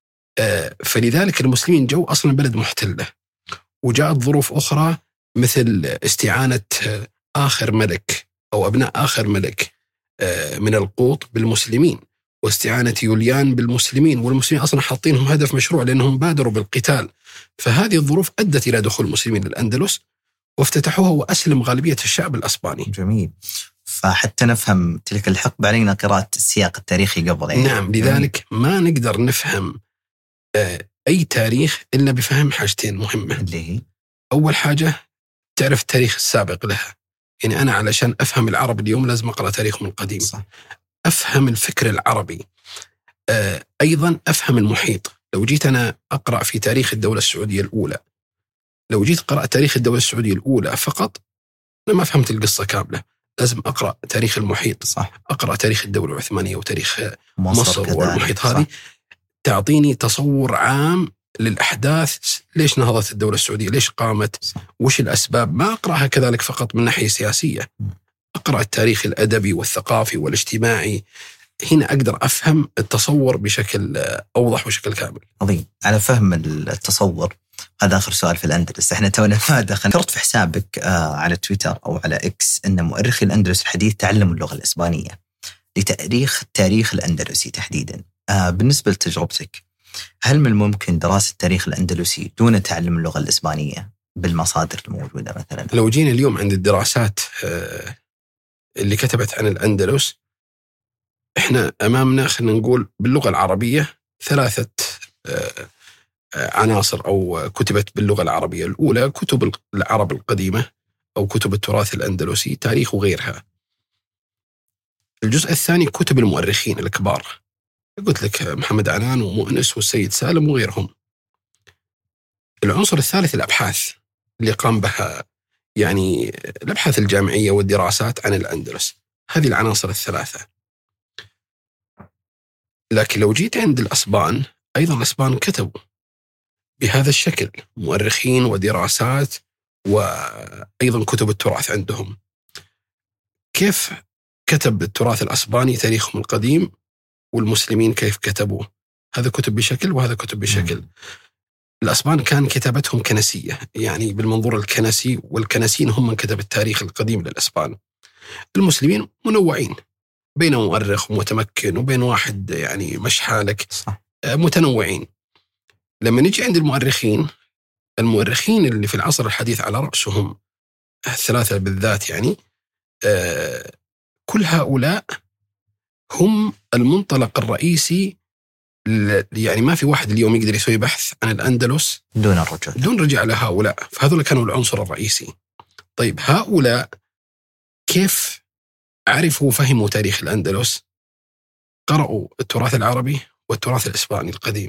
فلذلك المسلمين جو أصلا بلد محتلة، وجاءت ظروف أخرى مثل استعانة آخر ملك أو أبناء آخر ملك من القوط بالمسلمين، واستعانة يوليان بالمسلمين، والمسلمين أصلا حاطينهم هدف مشروع لأنهم بادروا بالقتال. فهذه الظروف أدت إلى دخول المسلمين للأندلس وافتتحوها، وأسلم غالبية الشعب الأسباني. جميل. فحتى نفهم تلك الحقبة علينا قراءة السياق التاريخي قبل يعني. نعم، لذلك ما نقدر نفهم أي تاريخ إلا بفهم حاجتين مهمة، اللي هي أول حاجة تعرف التاريخ السابق لها. يعني أنا علشان أفهم العرب اليوم لازم أقرأ تاريخهم القديم، صح. أفهم الفكر العربي، أيضا أفهم المحيط. لو جيت أنا أقرأ في تاريخ الدولة السعودية الأولى، لو جيت قرأت تاريخ الدولة السعودية الأولى فقط أنا ما فهمت القصة كاملة، لازم أقرأ تاريخ المحيط، صح. أقرأ تاريخ الدولة العثمانية وتاريخ مصر والمحيط، صح. هذه تعطيني تصور عام للأحداث. ليش نهضت الدولة السعودية؟ ليش قامت؟ صح. وش الأسباب؟ ما أقرأها كذلك فقط من ناحية سياسية، أقرأ التاريخ الأدبي والثقافي والاجتماعي. هنا أقدر أفهم التصور بشكل أوضح وشكل كامل. عظيم. على فهم التصور، هذا آخر سؤال في الأندلس. احنا تونا ما ذكرت في حسابك على تويتر أو على إكس أن مؤرخي الأندلس الحديث تعلموا اللغة الإسبانية لتاريخ الأندلسي تحديدا. بالنسبة لتجربتك، هل من الممكن دراسة التاريخ الأندلسي دون تعلم اللغة الإسبانية بالمصادر الموجودة مثلا؟ لو جينا اليوم عند الدراسات اللي كتبت عن الأندلس، احنا أمامنا خلينا نقول باللغة العربية 3 عناصر أو كتبت باللغة العربية. الأولى كتب العرب القديمة أو كتب التراث الأندلسي، تاريخ وغيرها. الجزء الثاني كتب المؤرخين الكبار، قلت لك محمد عنان ومؤنس والسيد سالم وغيرهم. العنصر الثالث الأبحاث اللي قام بها، يعني الأبحاث الجامعية والدراسات عن الأندلس. هذه العناصر الثلاثة. لكن لو جيت عند الأسبان، أيضا الأسبان كتبوا بهذا الشكل، مؤرخين ودراسات، وأيضا كتب التراث عندهم. كيف كتب التراث الأسباني تاريخهم القديم، والمسلمين كيف كتبوا؟ هذا كتب بشكل وهذا كتب بشكل. الأسبان كان كتابتهم كنسية، يعني بالمنظور الكنسي، والكنسيين هم من كتب التاريخ القديم للأسبان. المسلمين منوعين، بين مؤرخ ومتمكن وبين واحد يعني مش حالك، متنوعين. لما نجي عند المؤرخين المؤرخين اللي في العصر الحديث على رأسهم الثلاثة بالذات يعني كل هؤلاء هم المنطلق الرئيسي. يعني ما في واحد اليوم يقدر يسوي بحث عن الأندلس دون رجع لهؤلاء، فهذول كانوا العنصر الرئيسي. طيب هؤلاء كيف عرفوا وفهموا تاريخ الأندلس؟ قرأوا التراث العربي والتراث الإسباني القديم،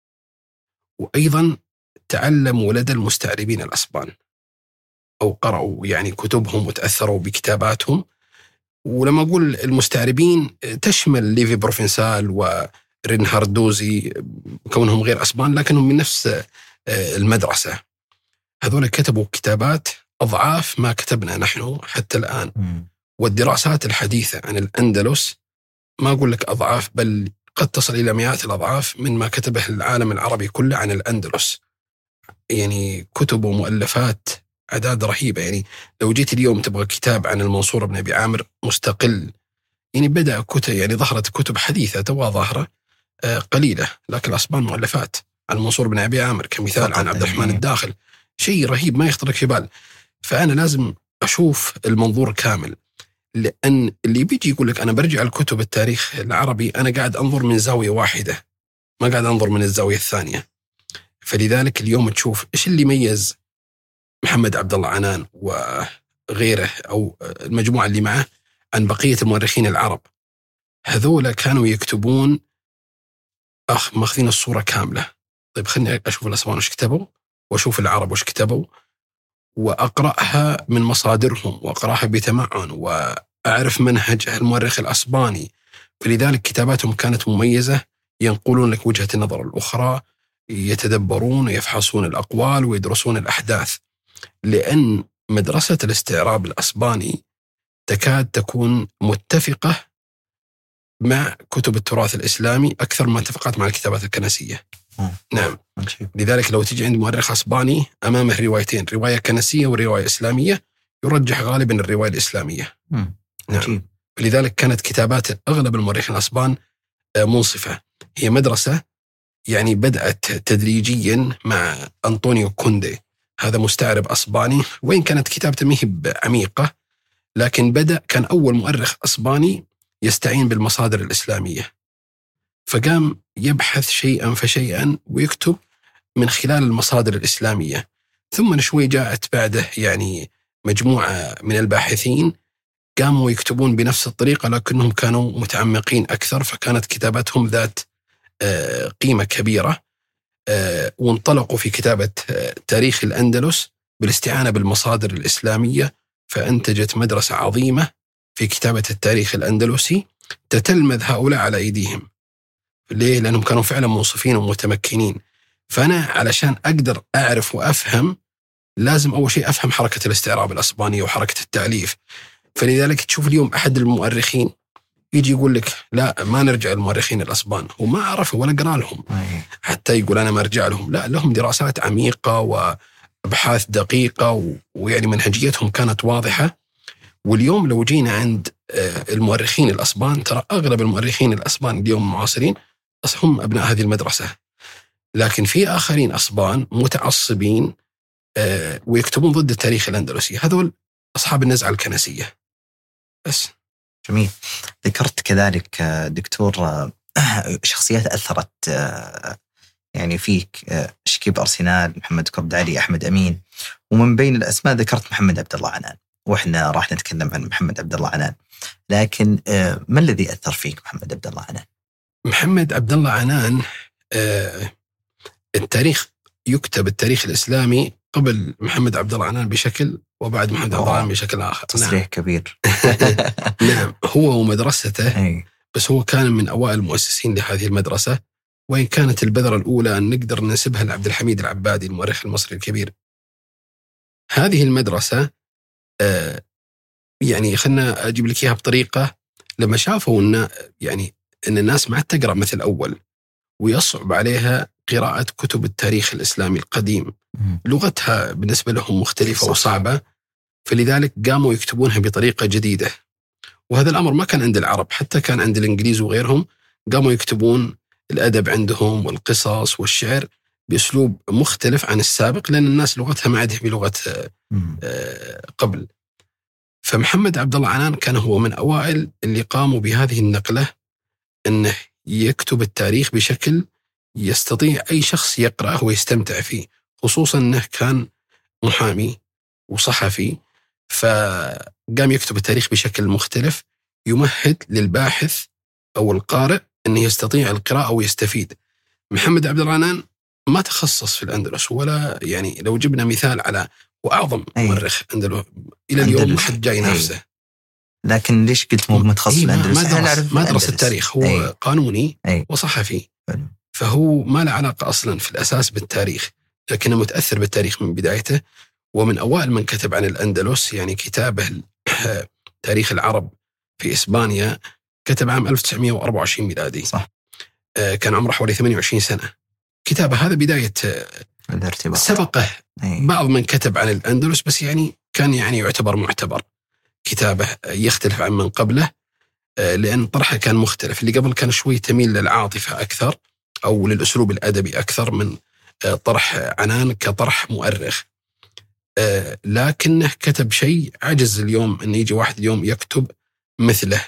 وأيضا تعلموا لدى المستعربين الأسبان، أو قرأوا يعني كتبهم وتأثروا بكتاباتهم. ولما أقول المستعربين تشمل ليفي بروفنسال ورينهارد دوزي، كونهم غير أسبان لكنهم من نفس المدرسة. هذول كتبوا كتابات أضعاف ما كتبنا نحن حتى الآن. والدراسات الحديثة عن الأندلس ما أقول لك أضعاف، بل قد تصل إلى مئات الأضعاف من ما كتبه العالم العربي كله عن الأندلس. يعني كتب ومؤلفات أعداد رهيبة. يعني لو جيت اليوم تبغى كتاب عن المنصور بن أبي عامر مستقل، يعني بدأ كتب، يعني ظهرت كتب حديثة توا ظاهرة قليلة، لكن الأسبان مؤلفات عن المنصور بن أبي عامر كمثال، عن عبد الرحمن الداخل، شيء رهيب ما يخطرك في بال. فأنا لازم أشوف المنظور كامل، لأن اللي بيجي يقول لك أنا برجع الكتب التاريخ العربي أنا قاعد أنظر من زاوية واحدة، ما قاعد أنظر من الزاوية الثانية. فلذلك اليوم تشوف إيش اللي يميز محمد عبد الله عنان وغيره أو المجموعة اللي معه عن بقية المؤرخين العرب. هذولا كانوا يكتبون ماخذين الصورة كاملة. طيب خلني أشوف الأسبان وش كتبوا، وأشوف العرب وش كتبوا، وأقرأها من مصادرهم، وأقرأها بتمعن، وأعرف منهج المؤرخ الأسباني. فلذلك كتاباتهم كانت مميزة، ينقلون لك وجهة النظر الأخرى، يتدبرون ويفحصون الأقوال ويدرسون الأحداث. لأن مدرسة الاستعراب الأسباني تكاد تكون متفقة مع كتب التراث الإسلامي أكثر ما اتفقت مع الكتابات الكنسية. نعم. لذلك لو تيجي عند مؤرخ أسباني أمامه روايتين، رواية كنسية ورواية إسلامية، يرجح غالبا الرواية الإسلامية. نعم. لذلك كانت كتابات أغلب المؤرخين الأسبان منصفة. هي مدرسة يعني بدأت تدريجيا مع أنطونيو كوندي، هذا مستعرب أسباني، وإن كانت كتابته مهب عميقة، لكن كان أول مؤرخ أسباني يستعين بالمصادر الإسلامية، فقام يبحث شيئا فشيئا ويكتب من خلال المصادر الإسلامية. ثم شوي جاءت بعده يعني مجموعة من الباحثين قاموا يكتبون بنفس الطريقة، لكنهم كانوا متعمقين أكثر، فكانت كتاباتهم ذات قيمة كبيرة، وانطلقوا في كتابة تاريخ الأندلس بالاستعانة بالمصادر الإسلامية، فأنتجت مدرسة عظيمة في كتابة التاريخ الأندلسي تتلمذ هؤلاء على أيديهم. ليه؟ لأنهم كانوا فعلا منصفين ومتمكنين. فأنا علشان أقدر أعرف وأفهم لازم أول شيء أفهم حركة الاستعراب الأسبانية وحركة التأليف. فلذلك تشوف اليوم أحد المؤرخين يجي يقول لك لا ما نرجع للمؤرخين الأسبان، هو ما عرفوا ولا قرأ لهم حتى يقول أنا ما أرجع لهم. لا، لهم دراسات عميقة وأبحاث دقيقة، ويعني منهجيتهم كانت واضحة. واليوم لو جينا عند المؤرخين الأسبان، ترى أغلب المؤرخين الأسبان اليوم المعاصرين هم أبناء هذه المدرسة، لكن في آخرين أسبان متعصبين ويكتبون ضد التاريخ الأندلسي، هذول أصحاب النزعة الكنسية بس. جميل. ذكرت كذلك دكتور شخصيات أثرت يعني فيك، شكيب أرسنال، محمد كرد علي، أحمد أمين، ومن بين الأسماء ذكرت محمد عبد الله عنان، وإحنا راح نتكلم عن محمد عبد الله عنان. لكن ما الذي أثر فيك محمد عبد الله عنان؟ محمد عبد الله عنان التاريخ يكتب التاريخ الإسلامي قبل محمد عبد الله عنان بشكل، وبعد محمد عبد الله عنان بشكل آخر. تصريح نعم. كبير. نعم، هو ومدرسته. بس هو كان من أوائل المؤسسين لهذه المدرسة، وإن كانت البذرة الأولى أن نقدر ننسبها لعبد الحميد العبادي المؤرخ المصري الكبير. هذه المدرسة يعني خلنا أجيب لك إياها بطريقة، لما شافوا إن الناس ما عاد تقرأ مثل أول، ويصعب عليها قراءة كتب التاريخ الإسلامي القديم، لغتها بالنسبة لهم مختلفة وصعبة، فلذلك قاموا يكتبونها بطريقة جديدة. وهذا الأمر ما كان عند العرب، حتى كان عند الإنجليز وغيرهم، قاموا يكتبون الأدب عندهم والقصص والشعر بأسلوب مختلف عن السابق، لأن الناس لغتها ما عادها بلغة قبل. فمحمد عبد الله عنان كان هو من أوائل اللي قاموا بهذه النقلة، أنه يكتب التاريخ بشكل يستطيع أي شخص يقرأه ويستمتع فيه، خصوصا أنه كان محامي وصحفي، فقام يكتب التاريخ بشكل مختلف يمهد للباحث أو القارئ أنه يستطيع القراءة ويستفيد. محمد عبد الله عنان ما تخصص في الأندلس، ولا يعني لو جبنا مثال على وأعظم مؤرخ أندلس إلى اليوم ما حد جاي نفسه. لكن ليش قلت مو متخصص في الأندلس؟ ما درس التاريخ، هو قانوني وصحفي، فهو ما له علاقة أصلا في الأساس بالتاريخ، لكنه متأثر بالتاريخ من بدايته، ومن أوائل من كتب عن الأندلس. يعني كتابه تاريخ العرب في إسبانيا كتب عام 1924 ميلادي، صح. كان عمره حوالي 28 سنة. كتابه هذا بداية الارتباط. سبقه بعض من كتب عن الأندلس، بس يعني كان يعني يعتبر معتبر. كتابه يختلف عن من قبله لأن طرحه كان مختلف. اللي قبل كان شوي تميل للعاطفة أكثر أو للأسلوب الأدبي أكثر من طرح عنان كطرح مؤرخ، لكنه كتب شيء عجز اليوم أن يجي واحد اليوم يكتب مثله،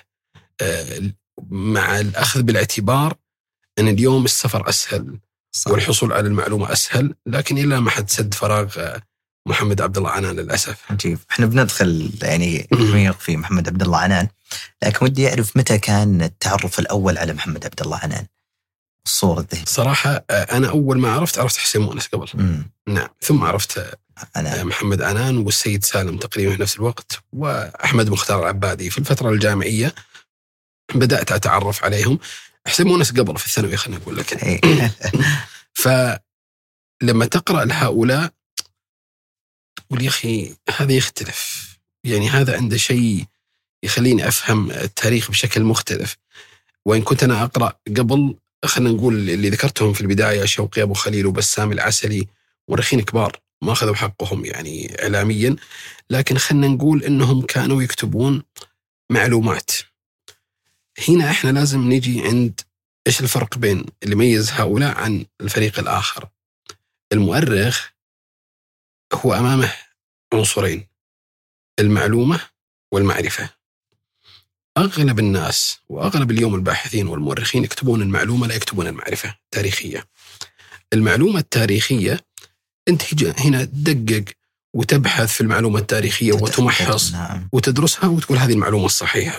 مع الأخذ بالاعتبار أن اليوم السفر أسهل، صح، والحصول على المعلومة أسهل، لكن إلا ما حد سد فراغ محمد عبد الله عنان للأسف. عجيب. احنا بندخل يعني نميق في محمد عبد الله عنان، لكن ودي أعرف متى كان التعرف الأول على محمد عبد الله عنان، الصورة الذهنية. صراحة أنا أول ما عرفت حسين مؤنس قبل. نعم، ثم عرفت محمد عنان والسيد سالم تقريبا في نفس الوقت، وأحمد مختار العبادي في الفترة الجامعية بدأت أتعرف عليهم. حسين مؤنس قبل في الثانوي، خلينا نقول لك. فلما تقرأ لهؤلاء تقول يا أخي هذا يختلف، يعني هذا عنده شيء يخليني أفهم التاريخ بشكل مختلف. وإن كنت أنا أقرأ قبل، خلينا نقول اللي ذكرتهم في البداية شوقي أبو خليل وبسام العسلي، مؤرخين كبار ما أخذوا حقهم يعني إعلاميا، لكن خلينا نقول إنهم كانوا يكتبون معلومات. هنا إحنا لازم نيجي عند إيش الفرق بين اللي يميز هؤلاء عن الفريق الآخر. المؤرخ هو أمامه عنصرين، المعلومة والمعرفة. أغلب الناس وأغلب اليوم الباحثين والمؤرخين يكتبون المعلومة، لا يكتبون المعرفة التاريخية. المعلومة التاريخية أنت هنا تدقق وتبحث في المعلومة التاريخية وتمحص وتدرسها وتقول هذه المعلومة الصحيحة.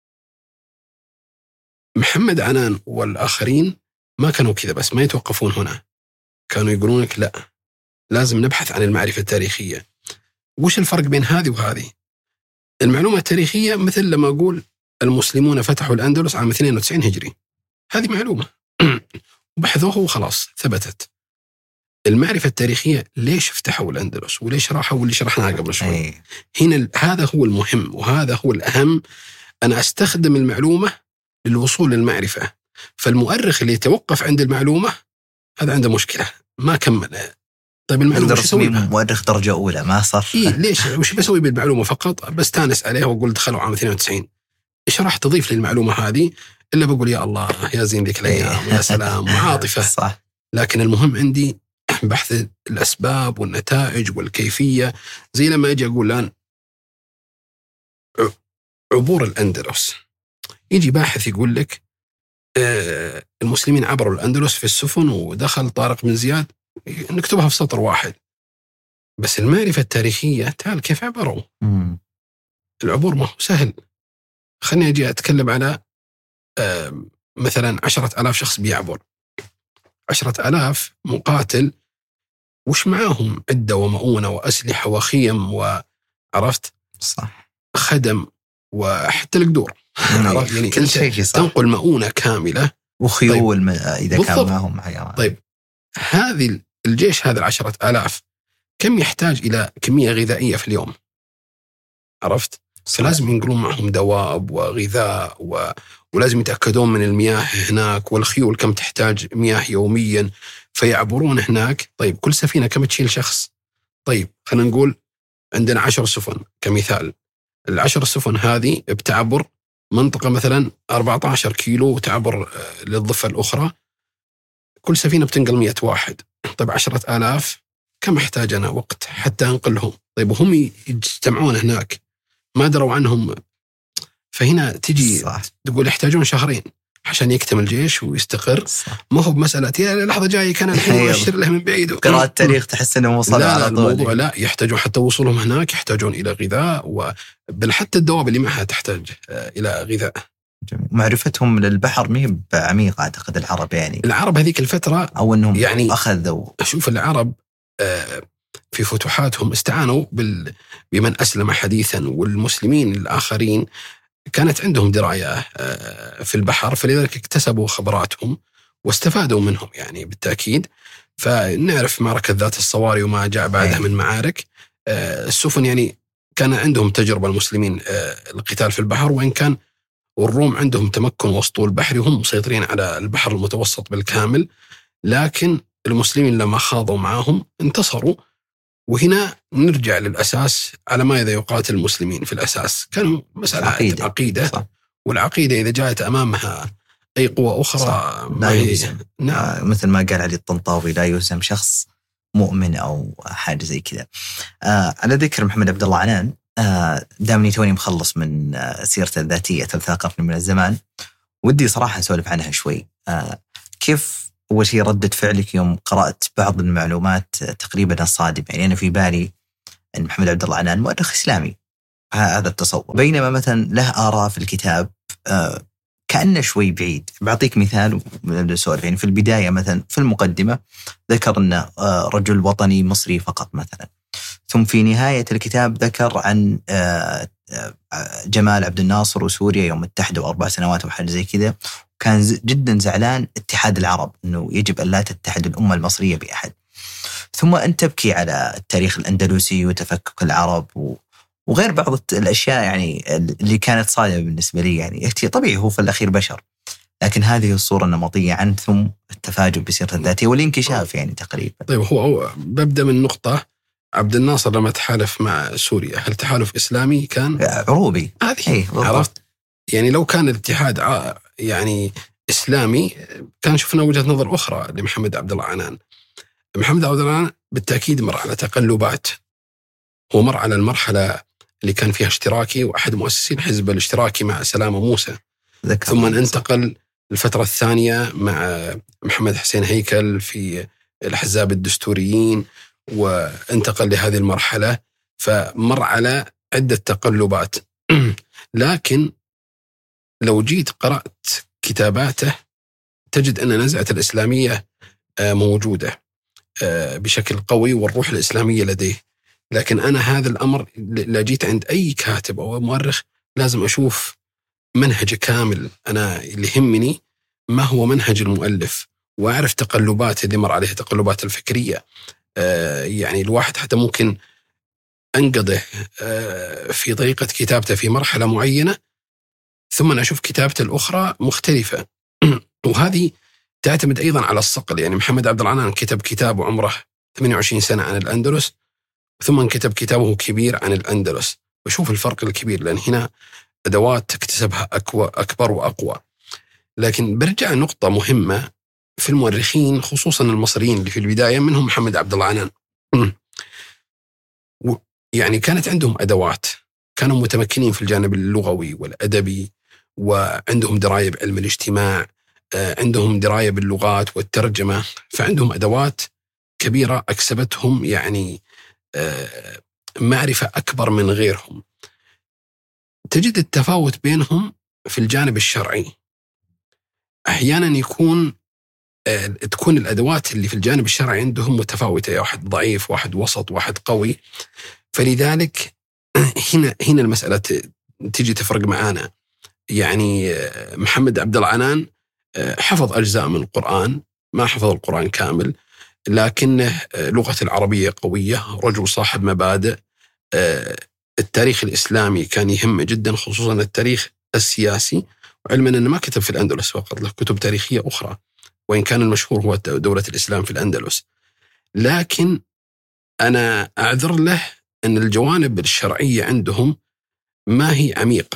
محمد عنان والآخرين ما كانوا كذا، بس ما يتوقفون هنا، كانوا يقولون لك لا، لازم نبحث عن المعرفة التاريخية. وش الفرق بين هذه وهذه؟ المعلومة التاريخية مثل لما أقول المسلمون فتحوا الأندلس عام 92 هجري، هذه معلومة وبحثوها وخلاص ثبتت. المعرفة التاريخية ليش فتحوا الأندلس وليش راحوا، واللي شرحناها قبل شوي. هنا هذا هو المهم وهذا هو الأهم. أنا أستخدم المعلومة للوصول للمعرفة. فالمؤرخ اللي يتوقف عند المعلومة هذا عنده مشكلة، ما كمل. طيب المعلومة شو أسوي بها؟ مؤرخ درجة أولى ما صار. ليش؟ وش بسوي بالمعلومة فقط؟ بس تانس عليها وأقول دخلوا عام 92. إيش راح تضيف للمعلومة هذه؟ إلا بقول يا الله يا زين ذيك الأيام يا سلام وعاطفة. صح. لكن المهم عندي بحث الأسباب والنتائج والكيفية. زي لما أجي أقول الآن عبور الأندلس، يجي باحث يقول لك المسلمين عبروا الأندلس في السفن ودخل طارق بن زياد، نكتبها في سطر واحد. بس المعرفة التاريخية تعال كيف عبروا. العبور ما هو سهل. خلني أجي أتكلم على مثلا 10,000 شخص بيعبر، 10,000 مقاتل، وش معاهم عدة ومؤونة وأسلحة وخيم وعرفت صح خدم وحتى القدور. يعني كل شيء صح. تنقل مؤونة كاملة وخيول. طيب. إذا بالضبط. كان معهم حيوان. طيب هذه الجيش هذا 10,000 كم يحتاج إلى كمية غذائية في اليوم؟ عرفت؟ فلازم ينقلون معهم دواب وغذاء ولازم يتأكدون من المياه هناك، والخيول كم تحتاج مياه يوميا، فيعبرون هناك. طيب كل سفينة كم تشيل شخص؟ طيب خلينا نقول عندنا 10 سفن كمثال. 10 سفن هذه بتعبر منطقة مثلا 14 كيلو وتعبر للضفة الأخرى. كل سفينة بتنقل 100 واحد. طيب 10,000 كم أحتاج أنا وقت حتى أنقلهم؟ طيب وهم يجتمعون هناك ما دروا عنهم، فهنا تجي صح. تقول يحتاجون 2 عشان يكتمل الجيش ويستقر. صح. ما هو بمسألة يا لحظة جاي كان الحين أشير له من بعيد قراءة التاريخ تحس أنهم وصلوا على طول. الموضوع لا، يحتاجون حتى وصولهم هناك يحتاجون إلى غذاء، وبل حتى الدواب اللي معها تحتاج إلى غذاء. جميل. معرفتهم للبحر مهي بعميقة أعتقد العرب، يعني العرب هذيك الفترة أو أنهم يعني أخذوا. أشوف العرب في فتوحاتهم استعانوا بمن أسلم حديثا، والمسلمين الآخرين كانت عندهم دراية في البحر، فلذلك اكتسبوا خبراتهم واستفادوا منهم يعني بالتأكيد. فنعرف معركة ذات الصواري وما جاء بعدها من معارك. السفن يعني كان عندهم تجربة المسلمين القتال في البحر، وإن كان والروم عندهم تمكن وسط البحر وهم مسيطرين على البحر المتوسط بالكامل، لكن المسلمين لما خاضوا معهم انتصروا. وهنا نرجع للأساس على ماذا يقاتل المسلمين في الأساس؟ كانوا مسألة عقيدة. صح. والعقيدة إذا جاءت أمامها أي قوة أخرى لا يهزم. مثل ما قال علي الطنطاوي لا يهزم شخص مؤمن أو حاجة زي كذا. على ذكر محمد عبد الله عنان، دامني توني مخلص من سيرته الذاتية تلثاقفني من الزمان، ودي صراحة أسولف عنها شوي. كيف أول شيء ردة فعلك يوم قرأت بعض المعلومات تقريبا الصادمة؟ يعني أنا في بالي أن محمد عبد الله عنان مؤرخ إسلامي، هذا التصور، بينما مثلا له آراء في الكتاب كأنه شوي بعيد. بعطيك مثال من السؤال. يعني في البداية مثلا في المقدمة ذكر أنه رجل وطني مصري فقط مثلا، ثم في نهاية الكتاب ذكر عن جمال عبد الناصر وسوريا يوم اتحدوا 4 سنوات وحاجة زي كذا، كان جدا زعلان اتحاد العرب، أنه يجب أن لا تتحد الأمة المصرية بأحد. ثم أن تبكي على التاريخ الأندلسي وتفكك العرب وغير بعض الأشياء يعني اللي كانت صادمة بالنسبة لي. يعني طبيعي هو في الأخير بشر، لكن هذه الصورة النمطية عنه، ثم التفاجؤ بسيرته الذاتية والانكشاف يعني تقريبا. طيب هو ببدأ من نقطة، عبد الناصر لما تحالف مع سوريا هل تحالف إسلامي كان؟ عروبي. هذه عرفت يعني لو كان الاتحاد يعني إسلامي كان شفنا وجهة نظر أخرى لمحمد عبد الله عنان. محمد عبد الله عنان بالتأكيد مر على تقلبات، هو مر على المرحلة اللي كان فيها اشتراكي وأحد مؤسسين الحزب الاشتراكي مع سلامة موسى، ثم انتقل الفترة الثانية مع محمد حسين هيكل في الأحزاب الدستوريين، وانتقل لهذه المرحلة، فمر على عدة تقلبات. لكن لو جيت قرأت كتاباته تجد أن نزعة الإسلامية موجودة بشكل قوي والروح الإسلامية لديه. لكن أنا هذا الأمر لا جيت عند أي كاتب أو مؤرخ لازم أشوف منهج كامل. أنا اللي يهمني ما هو منهج المؤلف، وأعرف تقلبات اللي مر عليها، تقلبات الفكرية. يعني الواحد حتى ممكن أنقضه في طريقة كتابته في مرحلة معينة، ثم أشوف كتابته الأخرى مختلفة. وهذه تعتمد أيضا على الصقل. يعني محمد عبد الله عنان كتب كتاب وعمره 28 سنة عن الأندلس، ثم كتب كتابه كبير عن الأندلس. بشوف الفرق الكبير، لأن هنا أدوات تكتسبها أكبر وأقوى. لكن برجع نقطة مهمة في المؤرخين خصوصا المصريين اللي في البداية، منهم محمد عبد الله عنان. يعني كانت عندهم أدوات، كانوا متمكنين في الجانب اللغوي والأدبي، وعندهم دراية بعلم الاجتماع، عندهم دراية باللغات والترجمة، فعندهم أدوات كبيرة أكسبتهم يعني معرفة أكبر من غيرهم. تجد التفاوت بينهم في الجانب الشرعي. أحيانا تكون الأدوات اللي في الجانب الشرعي عندهم متفاوتة، يا واحد ضعيف، واحد وسط، واحد قوي. فلذلك هنا المسألة تيجي تفرق معانا. يعني محمد عبد الله عنان حفظ أجزاء من القرآن، ما حفظ القرآن كامل، لكنه لغة العربية قوية، رجل صاحب مبادئ. التاريخ الإسلامي كان يهم جدا، خصوصا التاريخ السياسي، وعلما أنه ما كتب في الأندلس فقط، له كتب تاريخية أخرى، وإن كان المشهور هو دولة الإسلام في الأندلس. لكن أنا أعذر له أن الجوانب الشرعية عندهم ما هي عميقة،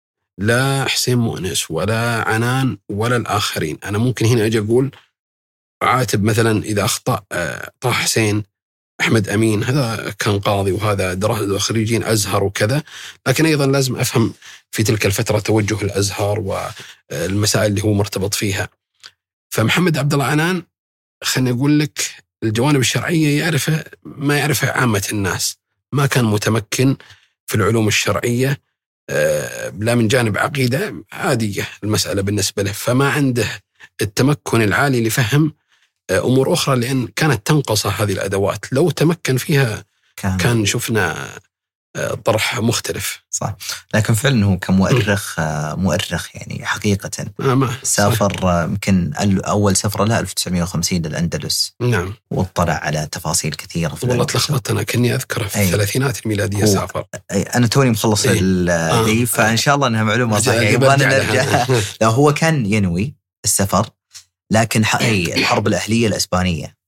لا حسين مؤنس ولا عنان ولا الآخرين. أنا ممكن هنا أجي أقول عاتب مثلا إذا أخطأ طه حسين، أحمد أمين هذا كان قاضي وهذا خريجين أزهر وكذا، لكن أيضا لازم أفهم في تلك الفترة توجه الأزهر والمسائل اللي هو مرتبط فيها. فمحمد عبد الله عنان خليني أقول لك الجوانب الشرعية يعرفها ما يعرفها عامة الناس، ما كان متمكن في العلوم الشرعية لا من جانب عقيدة عادية المسألة بالنسبة له، فما عنده التمكن العالي لفهم أمور أخرى، لأن كانت تنقص هذه الأدوات. لو تمكن فيها كان شفنا طرح مختلف. صح، لكن فعلا هو كمؤرخ مؤرخ يعني حقيقة. سافر يمكن أول سفرة له 1950 للأندلس. نعم. واطلع على تفاصيل كثيرة. والله تلخبطت أنا كني أذكره في الثلاثينات الميلادية سافر. أنا توني مخلص دي، فإن شاء الله أنها معلومة صحيحة. يبغانا نرجع. لو هو كان ينوي السفر، لكن الحرب الأهلية الإسبانية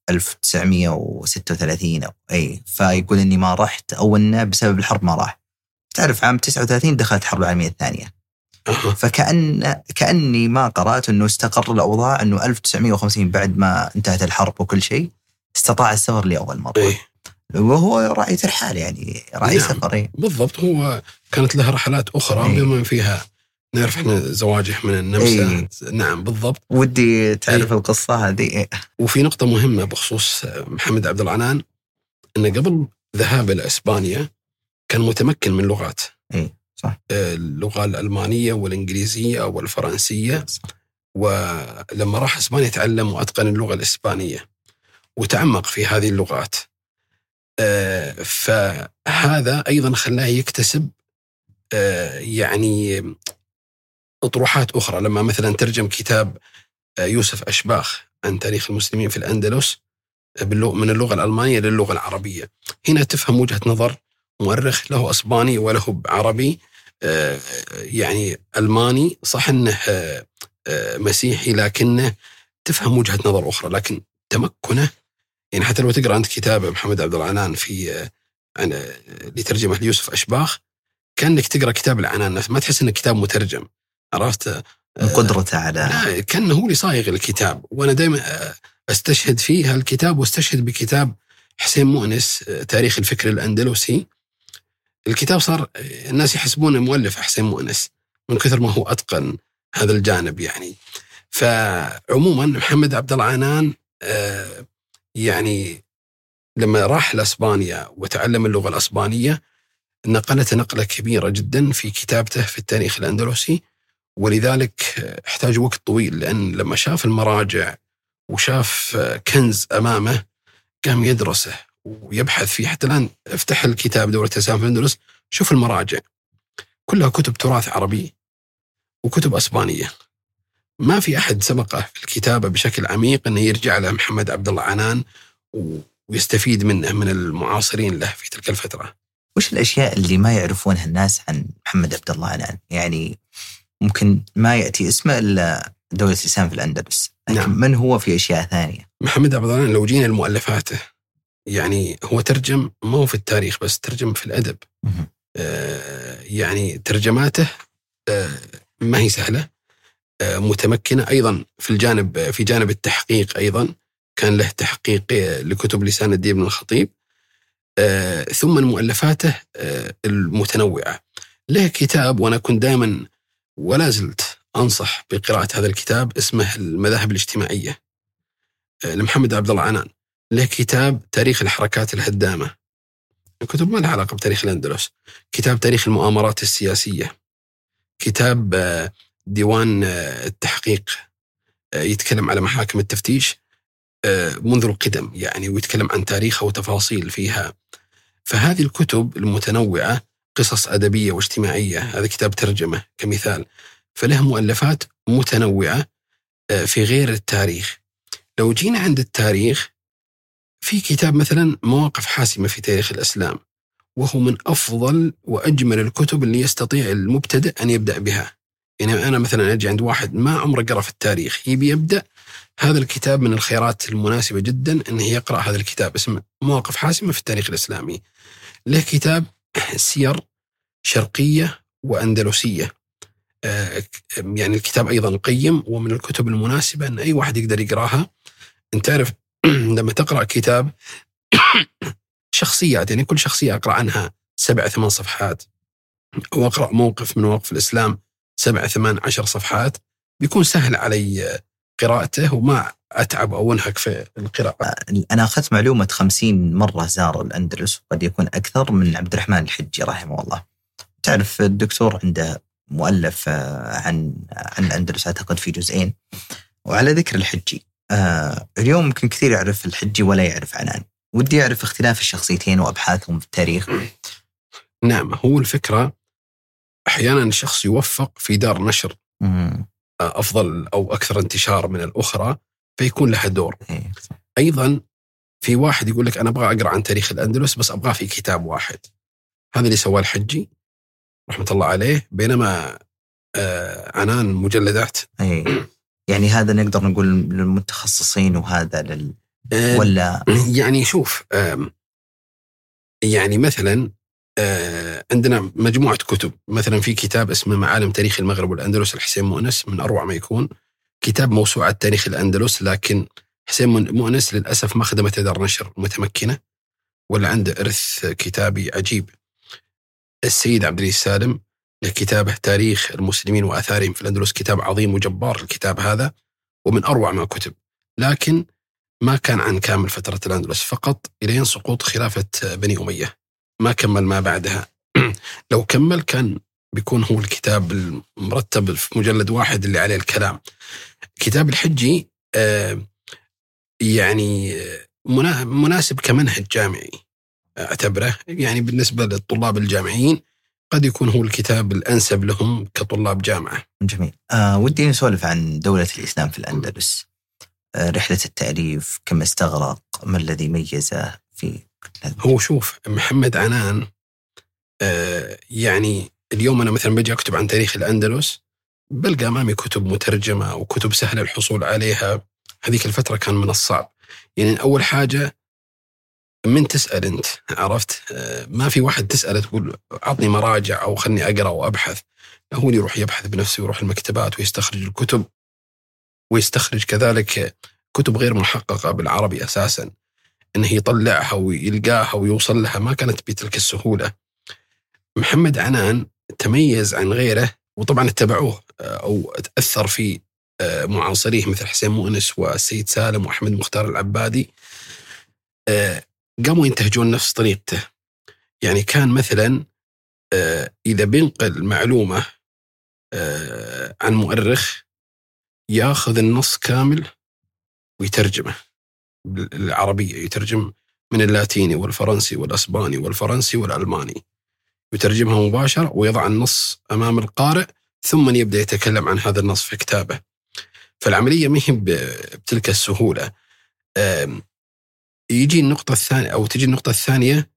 1936 فيقول إني ما رحت، أو إنه بسبب الحرب ما راح. تعرف عام 39 دخلت الحرب العالمية الثانية. كأني ما قرأت إنه استقر الأوضاع، إنه 1950 بعد ما انتهت الحرب وكل شيء استطاع السفر لأول مرة. وهو راعي ترحال يعني راعي سفر. بالضبط، هو كانت له رحلات أخرى بما فيها نعرف احنا زواجه من النمسا. نعم بالضبط. ودي تعرف القصة هذه. وفي نقطة مهمة بخصوص محمد عبد الله عنان، أنه قبل ذهابه لإسبانيا كان متمكن من لغات. صح. اللغة الألمانية والإنجليزية والفرنسية. صح. ولما راح إسبانيا تعلم وأتقن اللغة الإسبانية وتعمق في هذه اللغات. فهذا أيضا خلاه يكتسب يعني أطروحات أخرى. لما مثلا ترجم كتاب يوسف أشباخ عن تاريخ المسلمين في الأندلس من اللغة الألمانية للغة العربية، هنا تفهم وجهة نظر مؤرخ له أسباني وله عربي، يعني ألماني صح أنه مسيحي، لكنه تفهم وجهة نظر أخرى. لكن تمكنه يعني حتى لو تقرأ أنت كتاب محمد عبد الله عنان في لترجمة ليوسف أشباخ، كأنك تقرأ كتاب العنان نفسه، ما تحس أنه كتاب مترجم. عرفت قدرته على لا، كان هو اللي صايغ الكتاب. وأنا دائما أستشهد فيه هالكتاب، واستشهد بكتاب حسين مؤنس تاريخ الفكر الأندلسي. الكتاب صار الناس يحسبون المؤلف حسين مؤنس من كثر ما هو أتقن هذا الجانب يعني. فعموما محمد عبد الله عنان يعني لما راح لإسبانيا وتعلم اللغة الإسبانية نقلت نقلة كبيرة جدا في كتابته في التاريخ الأندلسي، ولذلك احتاج وقت طويل، لأن لما شاف المراجع وشاف كنز أمامه قام يدرسه ويبحث فيه. حتى الآن افتح الكتاب دورة تسامح الأندلس، شوف المراجع كلها كتب تراث عربي وكتب أسبانية. ما في أحد سبقه في الكتابة بشكل عميق أنه يرجع له محمد عبد الله عنان ويستفيد منه من المعاصرين له في تلك الفترة. وش الأشياء اللي ما يعرفونها الناس عن محمد عبد الله عنان؟ يعني ممكن ما يأتي اسمه إلا دولة الإسلام في الأندلس، لكن نعم. من هو في أشياء ثانية؟ محمد عبد الله عنان لو جينا لمؤلفاته، يعني هو ترجم ما هو في التاريخ بس، ترجم في الأدب. يعني ترجماته ما هي سهلة، متمكنة أيضا في جانب التحقيق. أيضا كان له تحقيق لكتب لسان الدين بن الخطيب. ثم مؤلفاته المتنوعة. له كتاب وأنا كنت دائما ولا زلت أنصح بقراءة هذا الكتاب، اسمه المذاهب الاجتماعية لمحمد عبد الله عنان. له كتاب تاريخ الحركات الهدامة، الكتب ما لها علاقة بتاريخ الأندلس. كتاب تاريخ المؤامرات السياسية. كتاب ديوان التحقيق يتكلم على محاكم التفتيش منذ القدم يعني، ويتكلم عن تاريخها وتفاصيل فيها. فهذه الكتب المتنوعة قصص أدبية واجتماعية، هذا كتاب ترجمة كمثال. فله مؤلفات متنوعة في غير التاريخ. لو جينا عند التاريخ، في كتاب مثلا مواقف حاسمة في تاريخ الإسلام، وهو من أفضل وأجمل الكتب اللي يستطيع المبتدئ أن يبدأ بها. يعني أنا مثلا أجي عند واحد ما عمره قرأ في التاريخ يبي يبدأ، هذا الكتاب من الخيارات المناسبة جدا أنه يقرأ هذا الكتاب، اسمه مواقف حاسمة في التاريخ الإسلامي. له كتاب سير شرقية وأندلسية، يعني الكتاب أيضا قيم ومن الكتب المناسبة أن أي واحد يقدر يقرأها. أنت تعرف لما تقرأ كتاب شخصيات، يعني كل شخصية أقرأ عنها 7-8 صفحات، أو أقرأ موقف من مواقف الإسلام 7-8-10 صفحات، بيكون سهل علي قراءته وما أتعب أو أنهك في القراءة. أنا أخذت معلومة 50 مرة زار الأندلس، وقد يكون أكثر، من عبد الرحمن الحجي رحمه الله. تعرف الدكتور عنده مؤلف عن الأندلس، أعتقد في جزئين. وعلى ذكر الحجي، اليوم ممكن كثير يعرف الحجي ولا يعرف عنان. ودي أعرف اختلاف الشخصيتين وأبحاثهم في التاريخ. نعم، هو الفكرة أحيانا الشخص يوفق في دار نشر أفضل أو أكثر انتشار من الأخرى، فيكون لها دور. أيضا في واحد يقول لك أنا أبغى أقرأ عن تاريخ الأندلس بس أبغى في كتاب واحد، هذا اللي سواه الحجي رحمة الله عليه، بينما عنان مجلدات. يعني هذا نقدر نقول للمتخصصين وهذا ولا يعني شوف، يعني مثلا عندنا مجموعة كتب، مثلا في كتاب اسمه معالم تاريخ المغرب والأندلس الحسين مؤنس، من أروع ما يكون، كتاب موسوعة تاريخ الأندلس، لكن حسين مؤنس للأسف ما خدمته دار نشر متمكنة، ولا عنده إرث كتابي عجيب. السيد عبد العزيز سالم لكتابه تاريخ المسلمين وآثارهم في الأندلس، كتاب عظيم وجبار الكتاب هذا، ومن أروع ما كتب، لكن ما كان عن كامل فترة الأندلس، فقط إلى سقوط خلافة بني أمية، ما كمل ما بعدها. لو كمل كان بيكون هو الكتاب المرتب في مجلد واحد اللي عليه الكلام. كتاب الحجي يعني مناسب كمنهج جامعي أعتبره، يعني بالنسبة للطلاب الجامعيين قد يكون هو الكتاب الأنسب لهم كطلاب جامعة. جميل. ودي نسولف عن دولة الإسلام في الأندلس، رحلة التأليف، كم استغرق، ما الذي ميزه في هو شوف محمد عنان، يعني اليوم أنا مثلا بجي أكتب عن تاريخ الأندلس بلقى أمامي كتب مترجمة وكتب سهل الحصول عليها. هذيك الفترة كان من الصعب، يعني أول حاجة من تسأل أنت، عرفت، ما في واحد تسأله تقول أعطني مراجع أو خلني أقرأ وأبحث، هو يروح يبحث بنفسه ويروح المكتبات ويستخرج الكتب، ويستخرج كذلك كتب غير محققة بالعربي أساساً، أنه يطلعها ويلقاها ويوصل لها، ما كانت بتلك السهولة. محمد عنان تميز عن غيره، وطبعا اتبعوه أو تأثر في معاصريه مثل حسين مؤنس والسيد سالم وأحمد مختار العبادي، قاموا ينتهجون نفس طريقته. يعني كان مثلا إذا بينقل معلومة عن مؤرخ ياخذ النص كامل ويترجمه بالعربية، يترجم من اللاتيني والفرنسي والأسباني والفرنسي والألماني، يترجمها مباشرة ويضع النص أمام القارئ، ثم يبدأ يتكلم عن هذا النص في كتابه. فالعملية ما هي بتلك السهولة. يجي النقطة الثانية أو تجي النقطة الثانية،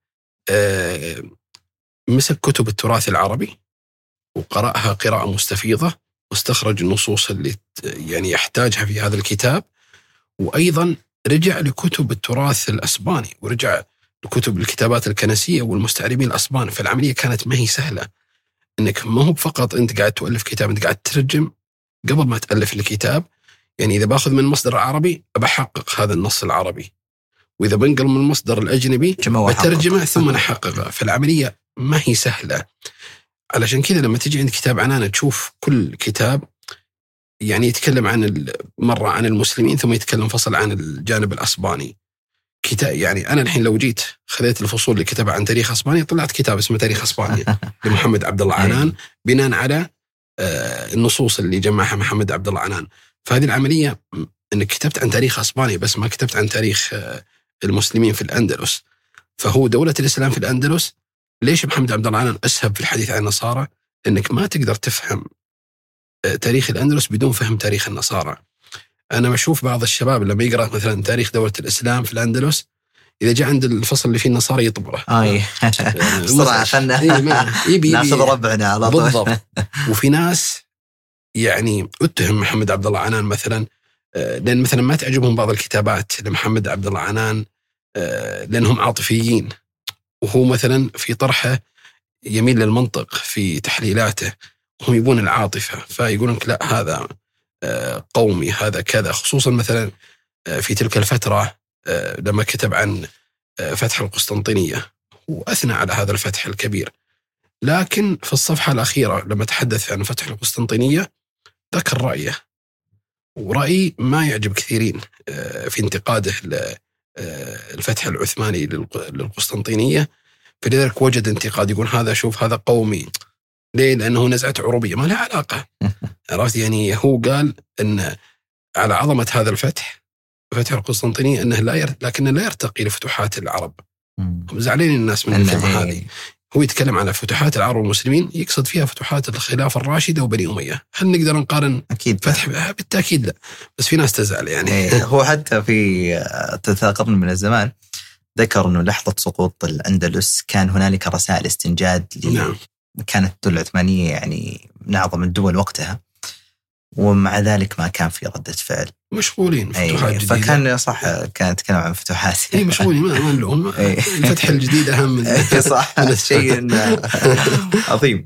مسك كتب التراث العربي وقرأها قراءة مستفيضة، واستخرج النصوص اللي يعني يحتاجها في هذا الكتاب، وأيضا رجع لكتب التراث الأسباني، ورجع لكتب الكتابات الكنسية والمستعربين الأسبان. فالعملية كانت ما هي سهلة، إنك ما هو فقط أنت قاعد تؤلف كتاب، أنت قاعد تترجم قبل ما تألف الكتاب. يعني إذا باخذ من مصدر عربي أبحقق هذا النص العربي، وإذا بنقل من المصدر الأجنبي بترجمه ثم نحققه. فالعملية ما هي سهلة. علشان كذا لما تجي عند كتاب عنان تشوف كل كتاب يعني يتكلم عن مرة عن المسلمين، ثم يتكلم فصل عن الجانب الأسباني. كتاب يعني أنا الحين لو جيت خذيت الفصول اللي كتبها عن تاريخ أسبانيا، طلعت كتاب اسمه تاريخ أسبانيا لمحمد عبد الله عنان، بناء على النصوص اللي جمعها محمد عبد الله عنان. فهذه العملية أنك كتبت عن تاريخ أسبانيا بس ما كتبت عن تاريخ المسلمين في الأندلس. فهو دولة الإسلام في الأندلس. ليش محمد عبد الله عنان أسهب في الحديث عن النصارى؟ أنك ما تقدر تفهم تاريخ الأندلس بدون فهم تاريخ النصارى. أنا بشوف بعض الشباب لما يقرأ مثلا تاريخ دولة الإسلام في الأندلس، إذا جاء عند الفصل اللي فيه النصارى يطبره. بسرعة خلنا ناخذ ربعنا على طول. بالضبط. وفي ناس يعني اتهم محمد عبد الله عنان مثلا، لأن مثلا ما تعجبهم بعض الكتابات لمحمد عبد الله عنان لأنهم عاطفيين، وهو مثلا في طرحه يميل للمنطق في تحليلاته، هم يبون العاطفة، فيقولون لا هذا قومي، هذا كذا. خصوصا مثلا في تلك الفترة لما كتب عن فتح القسطنطينية وأثنى على هذا الفتح الكبير. لكن في الصفحة الأخيرة لما تحدث عن فتح القسطنطينية ذكر رأيه، ورأي ما يعجب كثيرين في انتقاده للفتح العثماني للقسطنطينية. فلذلك وجد انتقاد، يقول هذا شوف هذا قومي. ليه؟ لأنه نزعة عروبية ما لها علاقة. عرفت يعني؟ هو قال أن على عظمة هذا الفتح، فتح القسطنطينية، أنه لكنه لا يرتقي لفتوحات العرب. هم زعلين الناس من الكلمة هذه. هو يتكلم على فتوحات العرب والمسلمين، يقصد فيها فتوحات الخلافة الراشدة وبني أمية. هل نقدر نقارن؟ أكيد فتح بالتأكيد لا، بس في ناس تزعل يعني. هو حتى في قرن من الزمان ذكر أنه لحظة سقوط الأندلس كان هنالك رسائل استنجاد نعم. كانت الدولة العثمانية يعني من أعظم الدول وقتها، ومع ذلك ما كان في ردة فعل، مشغولين فتوحات جديدة. فكان صح، كان يتكلم عن فتوحات. مشغولين ما لهم. الفتح الجديد أهم من صح. شيء عظيم.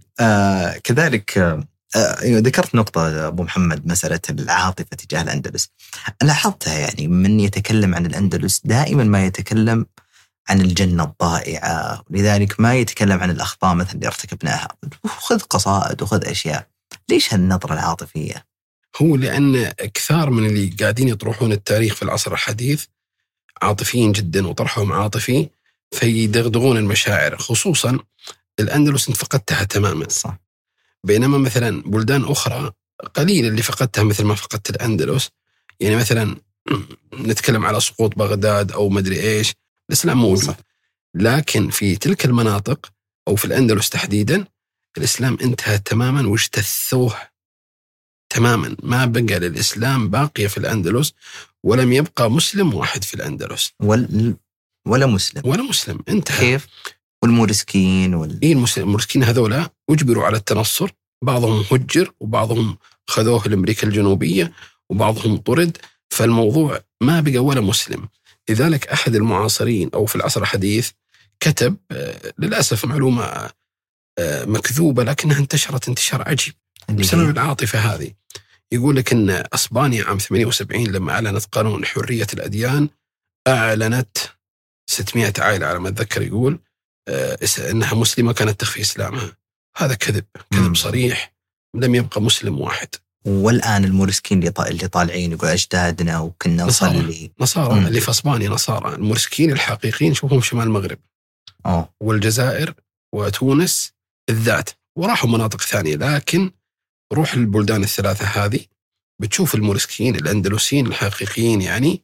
كذلك ذكرت نقطة أبو محمد، مسألة العاطفة تجاه الأندلس. أنا لاحظتها يعني من يتكلم عن الأندلس دائما ما يتكلم عن الجنة الضائعة، لذلك ما يتكلم عن الأخطاء مثل اللي ارتكبناها. خذ قصائد وخذ أشياء. ليش هالنظرة العاطفية؟ هو لأن كثار من اللي قاعدين يطرحون التاريخ في العصر الحديث عاطفيين جدا وطرحهم عاطفي، فيدغدغون المشاعر. خصوصا الأندلس انت فقدتها تماما، صح. بينما مثلا بلدان أخرى قليل اللي فقدتها مثل ما فقدت الأندلس. يعني مثلا نتكلم على سقوط بغداد أو مدري إيش، الإسلام موجود، لكن في تلك المناطق أو في الأندلس تحديدا الإسلام انتهى تماما واجتثوه تماما. ما بقى للإسلام باقية في الأندلس، ولم يبقى مسلم واحد في الأندلس ولا مسلم انتهى. كيف؟ والمورسكين المورسكين هذولا أجبروا على التنصر، بعضهم هجر وبعضهم خذوه لأمريكا الجنوبية وبعضهم طرد. فالموضوع ما بقى ولا مسلم. لذلك أحد المعاصرين أو في العصر الحديث كتب للأسف معلومة مكذوبة لكنها انتشرت انتشار عجيب بسبب العاطفة هذه. يقول لك أن أسبانيا عام 78 لما أعلنت قانون حرية الأديان أعلنت 600 عائلة على ما أتذكر، يقول أنها مسلمة كانت تخفي إسلامها. هذا كذب صريح، لم يبقى مسلم واحد. والآن المورسكين اللي طالعين يقول أجدادنا وكنا نصلي. نصارى اللي في أسبانيا نصارى. المورسكين الحقيقيين شوفهم شمال المغرب والجزائر وتونس بالذات، وراحوا مناطق ثانية. لكن روح البلدان الثلاثة هذه بتشوف المورسكيين الأندلسيين الحقيقيين يعني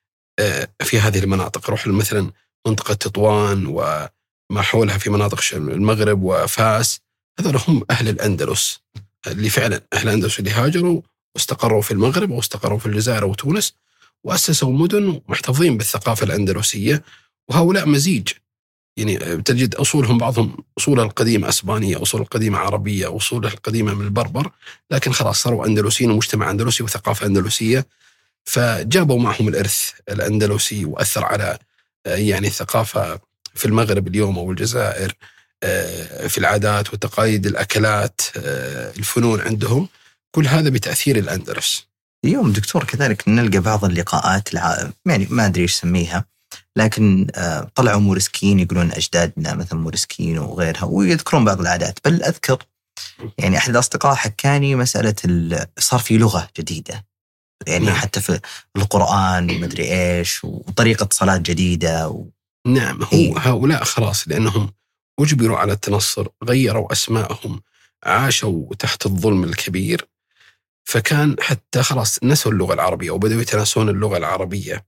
في هذه المناطق. روح مثلا منطقة تطوان وما حولها في مناطق المغرب وفاس، هذول هم أهل الأندلس اللي فعلا أهل الأندلس اللي هاجروا واستقروا في المغرب واستقروا في الجزائر وتونس وأسسوا مدن محتفظين بالثقافة الأندلسية. وهؤلاء مزيج، يعني تجد أصولهم بعضهم أصولها القديمة أسبانية، أصول القديمة عربية، أصولها القديمة من البربر، لكن خلاص صاروا أندلسيين ومجتمع أندلسي وثقافة أندلسية. فجابوا معهم الإرث الأندلسي وأثر على يعني الثقافة في المغرب اليوم أو الجزائر، في العادات والتقاليد، الأكلات، الفنون عندهم، كل هذا بتأثير الأندلس. اليوم دكتور كذلك نلقى بعض اللقاءات يعني ما أدري إيش سميها، لكن طلعوا مورسكين يقولون أجدادنا مثل مورسكين وغيرها، ويذكرون بعض العادات. بل أذكر يعني أحد الأصدقاء حكاني مسألة صار في لغة جديدة يعني نعم. حتى في القرآن ومدري إيش، وطريقة صلاة جديدة نعم. هؤلاء خلاص لأنهم أجبروا على التنصر، غيروا أسماءهم، عاشوا تحت الظلم الكبير، فكان حتى خلاص نسوا اللغة العربية وبدأوا يتناسون اللغة العربية.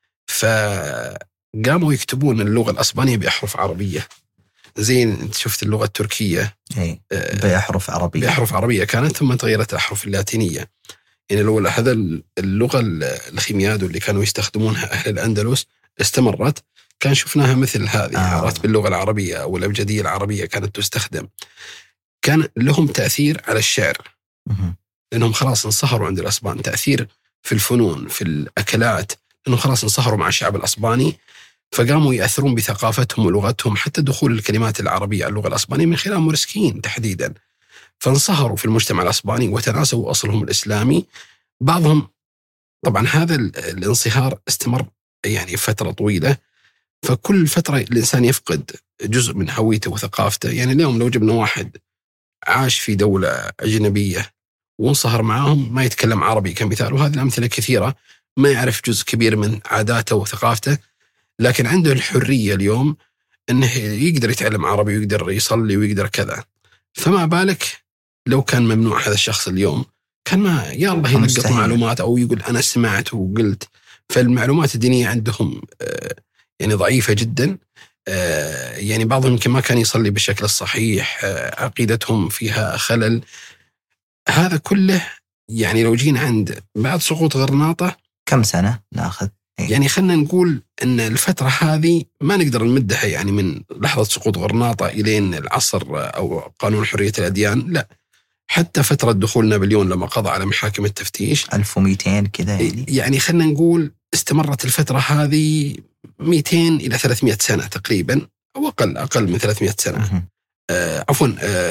فقاموا يكتبون اللغة الأسبانية بأحرف عربية، زي انت شفت اللغة التركية بأحرف عربية كانت، ثم تغيرت الأحرف اللاتينية. يعني لو هذا اللغة الخيميادو اللي كانوا يستخدمونها أهل الأندلس استمرت، كان شفناها مثل هذه عرفت باللغة العربية أو الأبجدية العربية كانت تستخدم. كان لهم تأثير على الشعر لأنهم خلاص انصهروا عند الأسبان، تأثير في الفنون، في الأكلات، لأنهم خلاص انصهروا مع الشعب الأسباني، فقاموا يأثرون بثقافتهم ولغتهم، حتى دخول الكلمات العربية على اللغة الأسبانية من خلال مورسكين تحديدا. فانصهروا في المجتمع الأسباني وتناسوا أصلهم الإسلامي. بعضهم طبعا هذا الانصهار استمر يعني فترة طويلة، فكل فترة الإنسان يفقد جزء من هويته وثقافته. يعني اليوم لو جبنا واحد عاش في دولة أجنبية وانصهر معاهم ما يتكلم عربي كمثال، وهذه الأمثلة كثيرة، ما يعرف جزء كبير من عاداته وثقافته، لكن عنده الحرية اليوم أنه يقدر يتعلم عربي ويقدر يصلي ويقدر كذا. فما بالك لو كان ممنوع هذا الشخص اليوم، كان ما يا الله يلقط معلومات أو يقول أنا سمعت وقلت. فالمعلومات الدينية عندهم يعني ضعيفة جدا. يعني بعضهم يمكن ما كان يصلي بالشكل الصحيح، عقيدتهم فيها خلل. هذا كله يعني لو جينا عند بعد سقوط غرناطة كم سنة ناخذ؟ يعني خلنا نقول أن الفترة هذه ما نقدر نمدها يعني من لحظة سقوط غرناطة إلين العصر أو قانون حرية الأديان، لا، حتى فترة دخول نابليون لما قضى على محاكم التفتيش 1200 كذا يعني خلنا نقول استمرت الفترة هذه 200 إلى 300 سنة تقريبا، أو أقل من 300 سنة. عفوا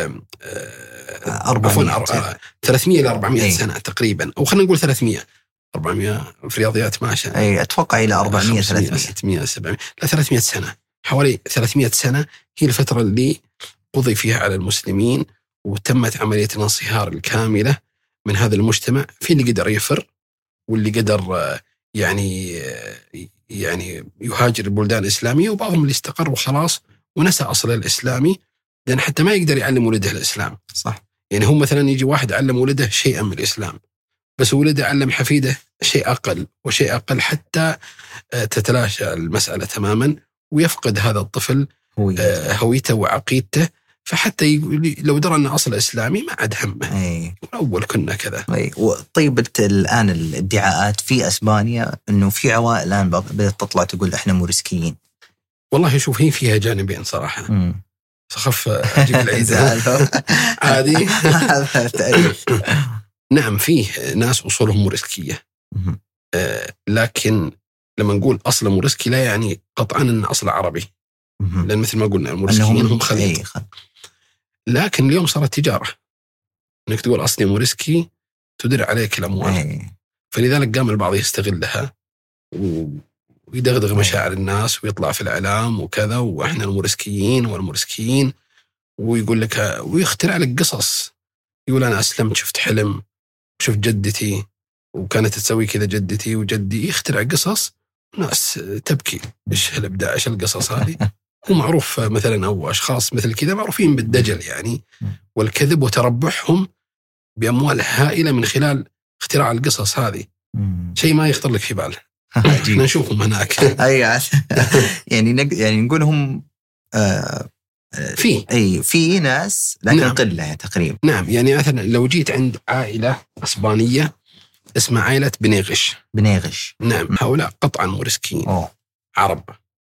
300 إلى 400 سنة تقريبا، أو خلنا نقول 300 400 في رياضيات ماشا. أي أتوقع إلى 400 300 600 700 لا 300 سنة، حوالي 300 سنة هي الفترة اللي قضي فيها على المسلمين وتمت عملية الانصهار الكاملة من هذا المجتمع. في اللي قدر يفر واللي قدر يعني يهاجر البلدان الإسلامية، وبعضهم اللي استقر وخلاص ونسى أصل الإسلامي، لأن حتى ما يقدر يعلم ولده الإسلام. صح. يعني هم مثلا يجي واحد علم ولده شيئا من الإسلام، بس ولده علم حفيده شيء أقل وشيء أقل، حتى تتلاشى المسألة تماما ويفقد هذا الطفل هويته وعقيدته. فحتى لو درى أن أصل إسلامي ما عاد همه، أول كنا كذا. طيب الآن الادعاءات في أسبانيا أنه في عوائل الآن بدأت تطلع تقول إحنا موريسكيين. والله شوف، هي فيها جانبين صراحة. سخف أجيب العيد عادي. نعم فيه ناس أصولهم موريسكية، لكن لما نقول أصل موريسكي لا يعني قطعا أن أصل عربي، لأن مثل ما قلنا الموريسكيين هم خليط. لكن اليوم صارت تجارة، أنك تقول أصلي موريسكي تدر عليك الأموال. فلذلك قام البعض يستغلها ويدغدغ مشاعر الناس ويطلع في الإعلام وكذا، وإحنا الموريسكيين والموريسكيين، ويقول لك ويخترع لك قصص، يقول أنا أسلمت شفت حلم، شفت جدتي وكانت تسوي كذا جدتي وجدي، يخترع قصص ناس تبكي. إيش هالإبداع، إيش القصص هذه؟ هو معروف مثلا، أو أشخاص مثل كذا معروفين بالدجل يعني والكذب وتربحهم بأموال هائلة من خلال اختراع القصص هذه. شيء ما يخطر لك في باله. احنا نشوفهم هناك. يعني نقولهم في ناس لكن نعم. قلة تقريبا. نعم، يعني مثلا لو جيت عند عائلة إسبانية اسمها عائلة بنيغش. نعم، هؤلاء قطعا موريسكيين عرب.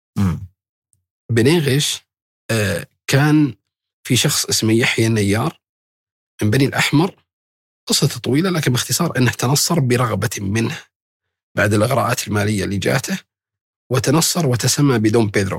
بنيغش كان في شخص اسمه يحيى النيار من بني الأحمر. قصة طويلة لكن باختصار أنه تنصر برغبة منه بعد الإغراءات المالية اللي جاته، وتنصر وتسمى بدون بيدرو.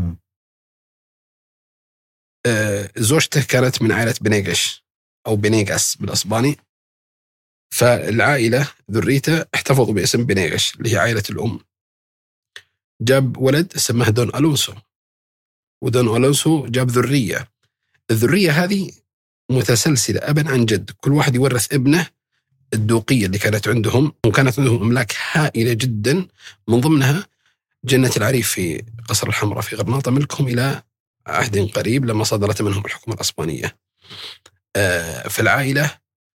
زوجته كانت من عائلة بنيغش أو بنيغاس بالأسباني، فالعائلة ذريته احتفظوا باسم بنيغش اللي هي عائلة الأم. جاب ولد سماه دون ألونسو، ودون ألونسو جاب ذرية. الذرية هذه متسلسلة أبا عن جد، كل واحد يورث ابنه الدوقية اللي كانت عندهم، وكانت عندهم أملاك هائلة جدا، من ضمنها جنة العريف في قصر الحمراء في غرناطة، ملكهم إلى عهد قريب لما صدرت منهم الحكومة الأسبانية. فالعائلة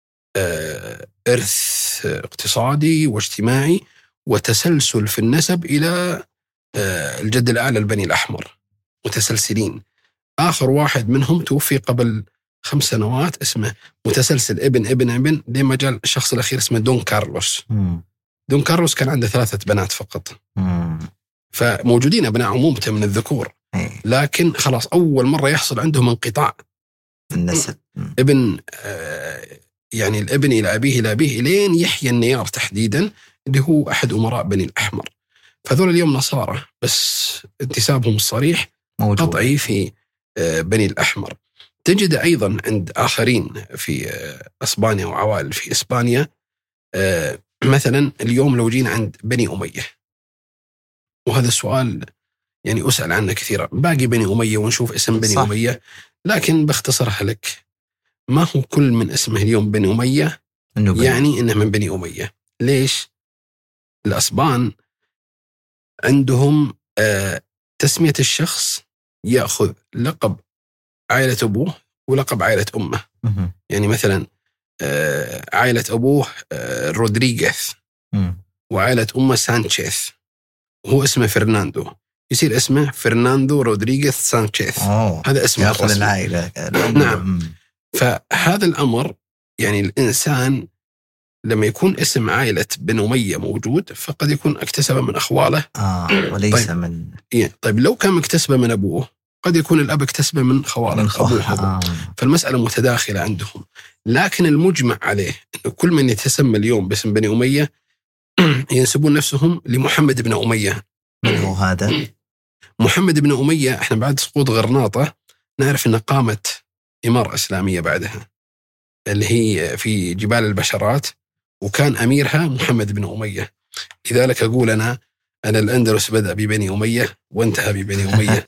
إرث اقتصادي واجتماعي وتسلسل في النسب إلى الجد الأعلى البني الأحمر، متسلسلين. آخر واحد منهم توفي قبل 5 سنوات، اسمه متسلسل ابن ابن ابن لما جاء الشخص الأخير اسمه دون كارلوس. دون كارلوس كان عنده 3 بنات فقط. فموجودين أبناء عمومته من الذكور، لكن خلاص أول مرة يحصل عندهم انقطاع النسب. ابن يعني الابن إلى أبيه إلى أبيه إلين يحيى النيار تحديدا، اللي هو أحد أمراء بني الأحمر. فذول اليوم نصارى، بس انتسابهم الصريح قطعي في بني الأحمر. تجد أيضا عند آخرين في أسبانيا وعوائل في إسبانيا مثلا اليوم لو جينا عند بني أمية، وهذا السؤال يعني أسأل عنه كثيرا، باقي بني أمية ونشوف اسم بني صح. أمية، لكن باختصرها لك، ما هو كل من اسمه اليوم بني أمية يعني إنه من بني أمية. ليش؟ الأسبان عندهم تسمية الشخص يأخذ لقب عائلة أبوه ولقب عائلة أمه. يعني مثلا عائلة أبوه رودريغيز وعائلة أمه سانشيز، وهو اسمه فرناندو، يصير اسمه فرناندو رودريغيز سانشيز. هذا اسمه الرسمي العائلة. نعم. فهذا الأمر يعني الإنسان لما يكون اسم عائلة بن أمية موجود فقد يكون اكتسبه من أخواله وليس طيب. من طيب لو كان مكتسبه من أبوه قد يكون الأب اكتسبه من خواله أبوه. فالمسألة متداخلة عندهم، لكن المجمع عليه أن كل من يتسمى اليوم باسم بني أمية ينسبون نفسهم لمحمد بن أمية. من هو هذا؟ محمد بن أمية احنا بعد سقوط غرناطة نعرف أن قامت إمارة إسلامية بعدها اللي هي في جبال البشرات، وكان أميرها محمد بن أمية. لذلك أقول أنا الأندلس بدأ ببني أمية وانتهى ببني أمية.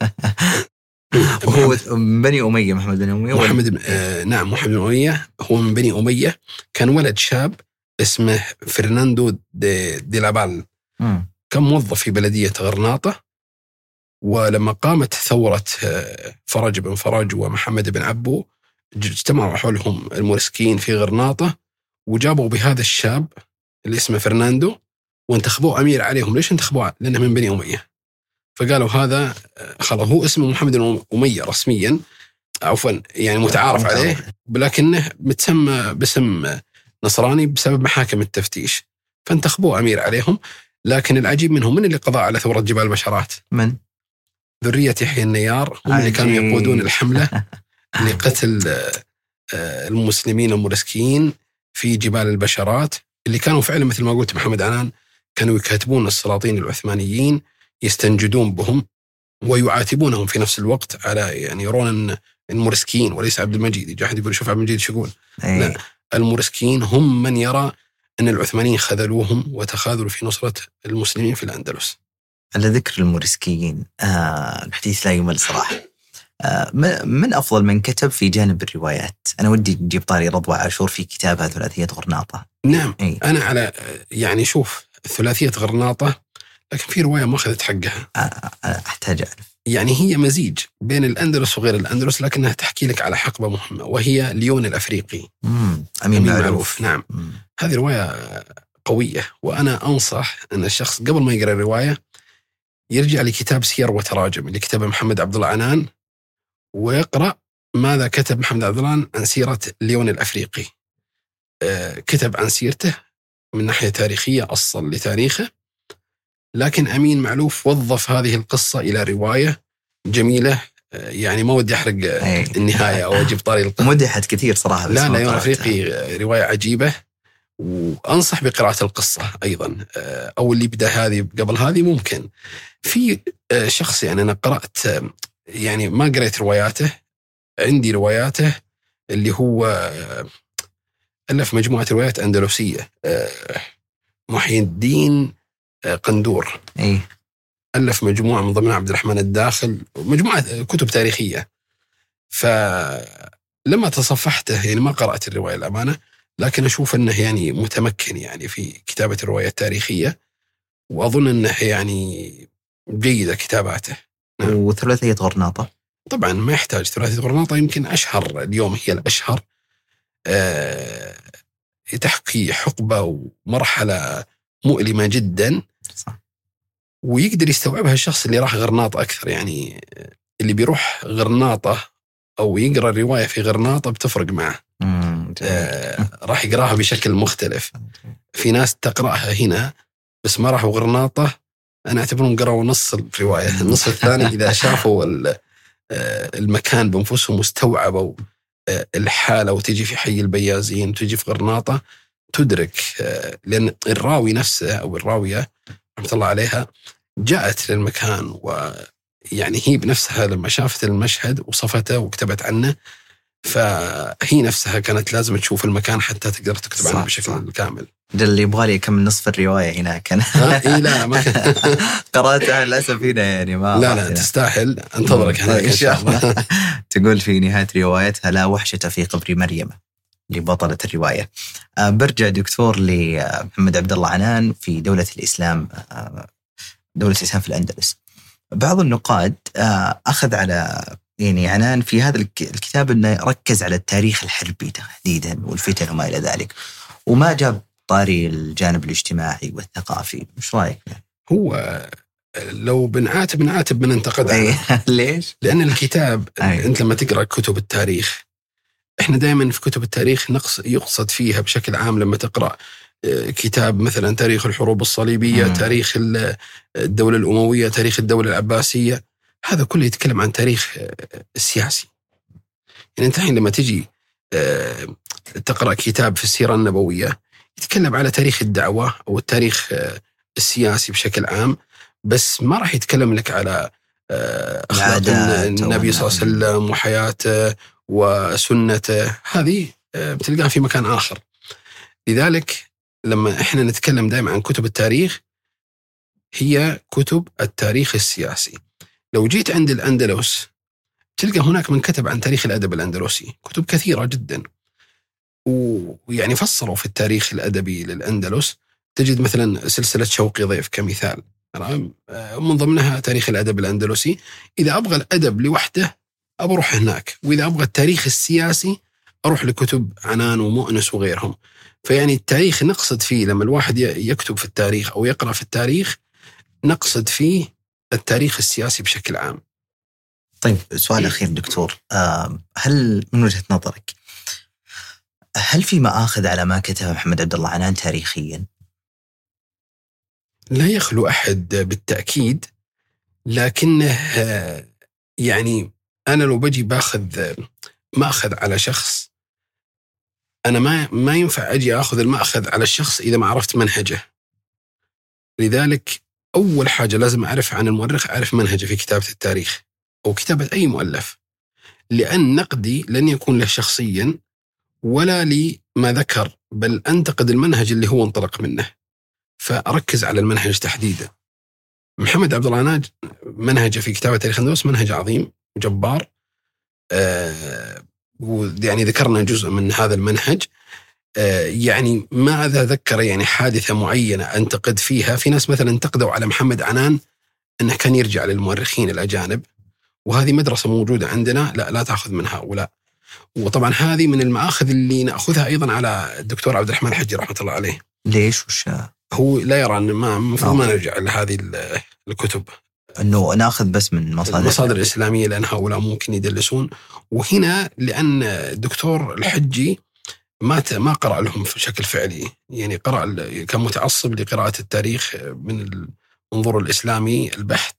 هو بني أمية محمد بن أمية. نعم محمد بن أمية هو من بني أمية. كان ولد شاب اسمه فرناندو دي لابال، كان موظف في بلدية غرناطة، ولما قامت ثورة فرج بن فرج ومحمد بن عبو اجتمعوا حولهم المورسكيين في غرناطة وجابوا بهذا الشاب اللي اسمه فرناندو وانتخبوه أمير عليهم. ليش انتخبوه؟ لأنه من بني أمية. فقالوا هذا خلاص هو اسمه محمد بن أمية رسميا، عفوا يعني متعارف عليه، لكنه متسمى باسم نصراني بسبب محاكم التفتيش، فانتخبوه أمير عليهم. لكن العجيب منهم من اللي قضى على ثورة جبال البشرات؟ من؟ ذرية يحيى النيار، هم اللي كانوا يقودون الحملة لقتل المسلمين المورسكيين في جبال البشرات، اللي كانوا فعلا مثل ما قلت محمد عنان كانوا يكاتبون السلاطين العثمانيين يستنجدون بهم ويعاتبونهم في نفس الوقت على يعني يرون المورسكيين وليس عبد المجيد. يجي أحد يقول شوف عبد المجيد شو يقول؟ لا، المورسكيين هم من يرى أن العثمانيين خذلوهم وتخاذلوا في نصرة المسلمين في الأندلس. على ذكر المورسكيين الحديث لا يمل صراحة. من أفضل من كتب في جانب الروايات؟ أنا ودي نجيب طاري رضوى عاشور في كتابها ثلاثية غرناطة. نعم. أنا على يعني شوف ثلاثية غرناطة، لكن في رواية ما أخذت حقها. أحتاج أعرف. يعني هي مزيج بين الأندلس وغير الأندلس، لكنها تحكي لك على حقبة مهمة وهي ليون الأفريقي. أمين معروف. نعم. هذه رواية قوية، وأنا أنصح أن الشخص قبل ما يقرأ الرواية يرجع لكتاب سير وتراجم اللي كتبه محمد عبد الله عنان، ويقرأ ماذا كتب محمد عبد الله عنان عن سيرة ليون الأفريقي. كتب عن سيرته من ناحية تاريخية، أصل لتاريخه، لكن أمين معلوف وظف هذه القصة إلى رواية جميلة. يعني ما ودي أحرق النهاية أو أجيب طاري القصة. مدحت كثير صراحة. لا ليون الأفريقي رواية عجيبة، وأنصح بقراءة القصة أيضا، أو اللي بدأ هذه قبل هذه ممكن. في شخص يعني أنا قرأت، يعني ما قرأت رواياته، عندي رواياته اللي هو ألف مجموعة روايات أندلسية، محي الدين قندور. ألف مجموعة من ضمنها عبد الرحمن الداخل، مجموعة كتب تاريخية. فلما تصفحته يعني ما قرأت الرواية الأمانة، لكن أشوف أنه يعني متمكن يعني في كتابة الرواية التاريخية، وأظن أنه يعني جيدة كتاباته. وثلاثية غرناطة طبعا ما يحتاج. ثلاثية غرناطة يمكن أشهر اليوم، هي الأشهر. تحكي حقبة ومرحلة مؤلمة جدا، صح. ويقدر يستوعبها الشخص اللي راح غرناطة أكثر. يعني اللي بيروح غرناطة أو يقرأ الرواية في غرناطة بتفرق معه. راح يقرأها بشكل مختلف. في ناس تقرأها هنا بس ما راحوا غرناطة، أنا أعتبرهم قرأوا نص الرواية، النص الثاني إذا شافوا المكان بأنفسهم واستوعبوا الحالة، وتجي في حي البيازين وتجي في غرناطة تدرك. لأن الراوي نفسه أو الراوية رحمة الله عليها جاءت للمكان، ويعني هي بنفسها لما شافت المشهد وصفته وكتبت عنه، فهي نفسها كانت لازم تشوف المكان حتى تقدر تكتب عنه بشكل صح. كامل. اللي يبغى لي كم نصف الرواية هناك أنا إيه لا ما قرأتها للأسف هنا يعني ما لا تستاهل، انتظرك هناك إن شاء الله. تقول في نهاية روايتها: لا وحشة في قبر مريم لبطلة الرواية. برجع دكتور لمحمد عبد الله عنان في دولة الإسلام في الأندلس. بعض النقاد أخذ على يعني عنان في هذا الكتاب أنه ركز على التاريخ الحربي تحديدا والفتن وما إلى ذلك، وما جاب طاري الجانب الاجتماعي والثقافي. مش رأيك؟ هو لو بنعاتب من انتقد عنه. ليش؟ لأن الكتاب أنت لما تقرأ كتب التاريخ، إحنا دائما في كتب التاريخ يقصد فيها بشكل عام لما تقرأ كتاب مثلا تاريخ الحروب الصليبية، تاريخ الدولة الأموية، تاريخ الدولة العباسية، هذا كله يتكلم عن تاريخ السياسي. يعني أنت الحين لما تجي تقرأ كتاب في السيرة النبوية يتكلم على تاريخ الدعوة أو التاريخ السياسي بشكل عام، بس ما راح يتكلم لك على أخلاق النبي صلى الله عليه وسلم وحياته وسنته. هذه بتلقاها في مكان آخر. لذلك لما إحنا نتكلم دائما عن كتب التاريخ هي كتب التاريخ السياسي. لو جيت عند الأندلس تلقى هناك من كتب عن تاريخ الأدب الأندلسي كتب كثيرة جدا، ويعني فصلوا في التاريخ الأدبي للأندلس. تجد مثلا سلسلة شوقي ضيف كمثال، من ضمنها تاريخ الأدب الأندلسي. إذا أبغى الأدب لوحده أروح هناك، وإذا أبغى التاريخ السياسي أروح لكتب عنان ومؤنس وغيرهم. فيعني التاريخ نقصد فيه لما الواحد يكتب في التاريخ أو يقرأ في التاريخ نقصد فيه التاريخ السياسي بشكل عام. طيب سؤال أخير دكتور، هل من وجهة نظرك هل في مآخذ على ما كتب محمد عبد الله عنان تاريخيا؟ لا يخلو أحد بالتأكيد، لكنه يعني أنا لو بجي باخذ مأخذ على شخص، أنا ما ينفع أجي أخذ المأخذ على الشخص إذا ما عرفت منهجه. لذلك أول حاجة لازم أعرف عن المؤرخ، أعرف منهجه في كتابة التاريخ أو كتابة أي مؤلف، لأن نقدي لن يكون له شخصيا ولا لي ما ذكر، بل أنتقد المنهج اللي هو انطلق منه، فأركز على المنهج تحديدا. محمد عبد الله عنان منهجه في كتابة تاريخ الأندلس منهج عظيم وجبار، ويعني ذكرنا جزء من هذا المنهج. يعني ماذا ذكر يعني حادثة معينة أنتقد فيها. في ناس مثلا انتقدوا على محمد عنان أنه كان يرجع للمؤرخين الأجانب، وهذه مدرسة موجودة عندنا لا تأخذ من هؤلاء. وطبعا هذه من المآخذ اللي نأخذها أيضا على الدكتور عبد الرحمن الحجي رحمة الله عليه. ليش؟ هو لا يرى أن ما نرجع لهذه الكتب، أنه نأخذ بس من المصادر الإسلامية، لأن هؤلاء ممكن يدلسون. وهنا لأن الدكتور الحجي ما قرأ لهم بشكل فعلي، يعني قرأ كان متعصب لقراءة التاريخ من المنظور الإسلامي البحت،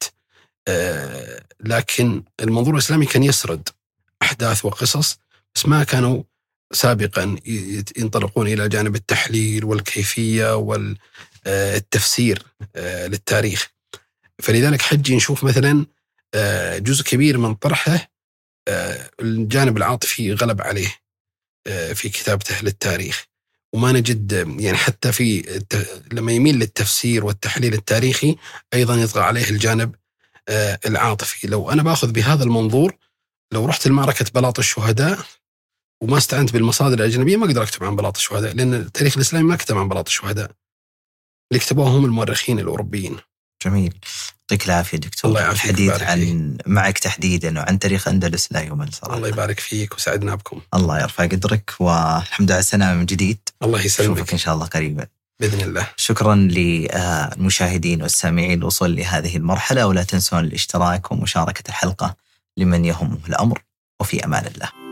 لكن المنظور الإسلامي كان يسرد أحداث وقصص، بس ما كانوا سابقا ينطلقون إلى جانب التحليل والكيفية والتفسير للتاريخ. فلذلك حجي نشوف مثلا جزء كبير من طرحه الجانب العاطفي غلب عليه في كتابته للتاريخ، وما نجد يعني حتى في لما يميل للتفسير والتحليل التاريخي أيضا يطغى عليه الجانب العاطفي. لو أنا باخذ بهذا المنظور، لو رحت المعركة بلاط الشهداء وما استعنت بالمصادر الأجنبية ما أقدر أكتب عن بلاط الشهداء، لأن التاريخ الإسلامي ما كتب عن بلاط الشهداء، اللي كتبوه هم المؤرخين الأوروبيين. جميل، يعطيك العافية دكتور. الحديث معك تحديدا وعن تاريخ أندلس لا يمل صراحة. الله يبارك فيك وسعدنا بكم. الله يرفع قدرك، والحمد لله السلامة من جديد. الله يسلمك. نشوفك إن شاء الله قريبا بإذن الله. شكرا للمشاهدين والسامعين الوصول لهذه المرحلة، ولا تنسون الاشتراك ومشاركة الحلقة لمن يهمه الأمر، وفي أمان الله.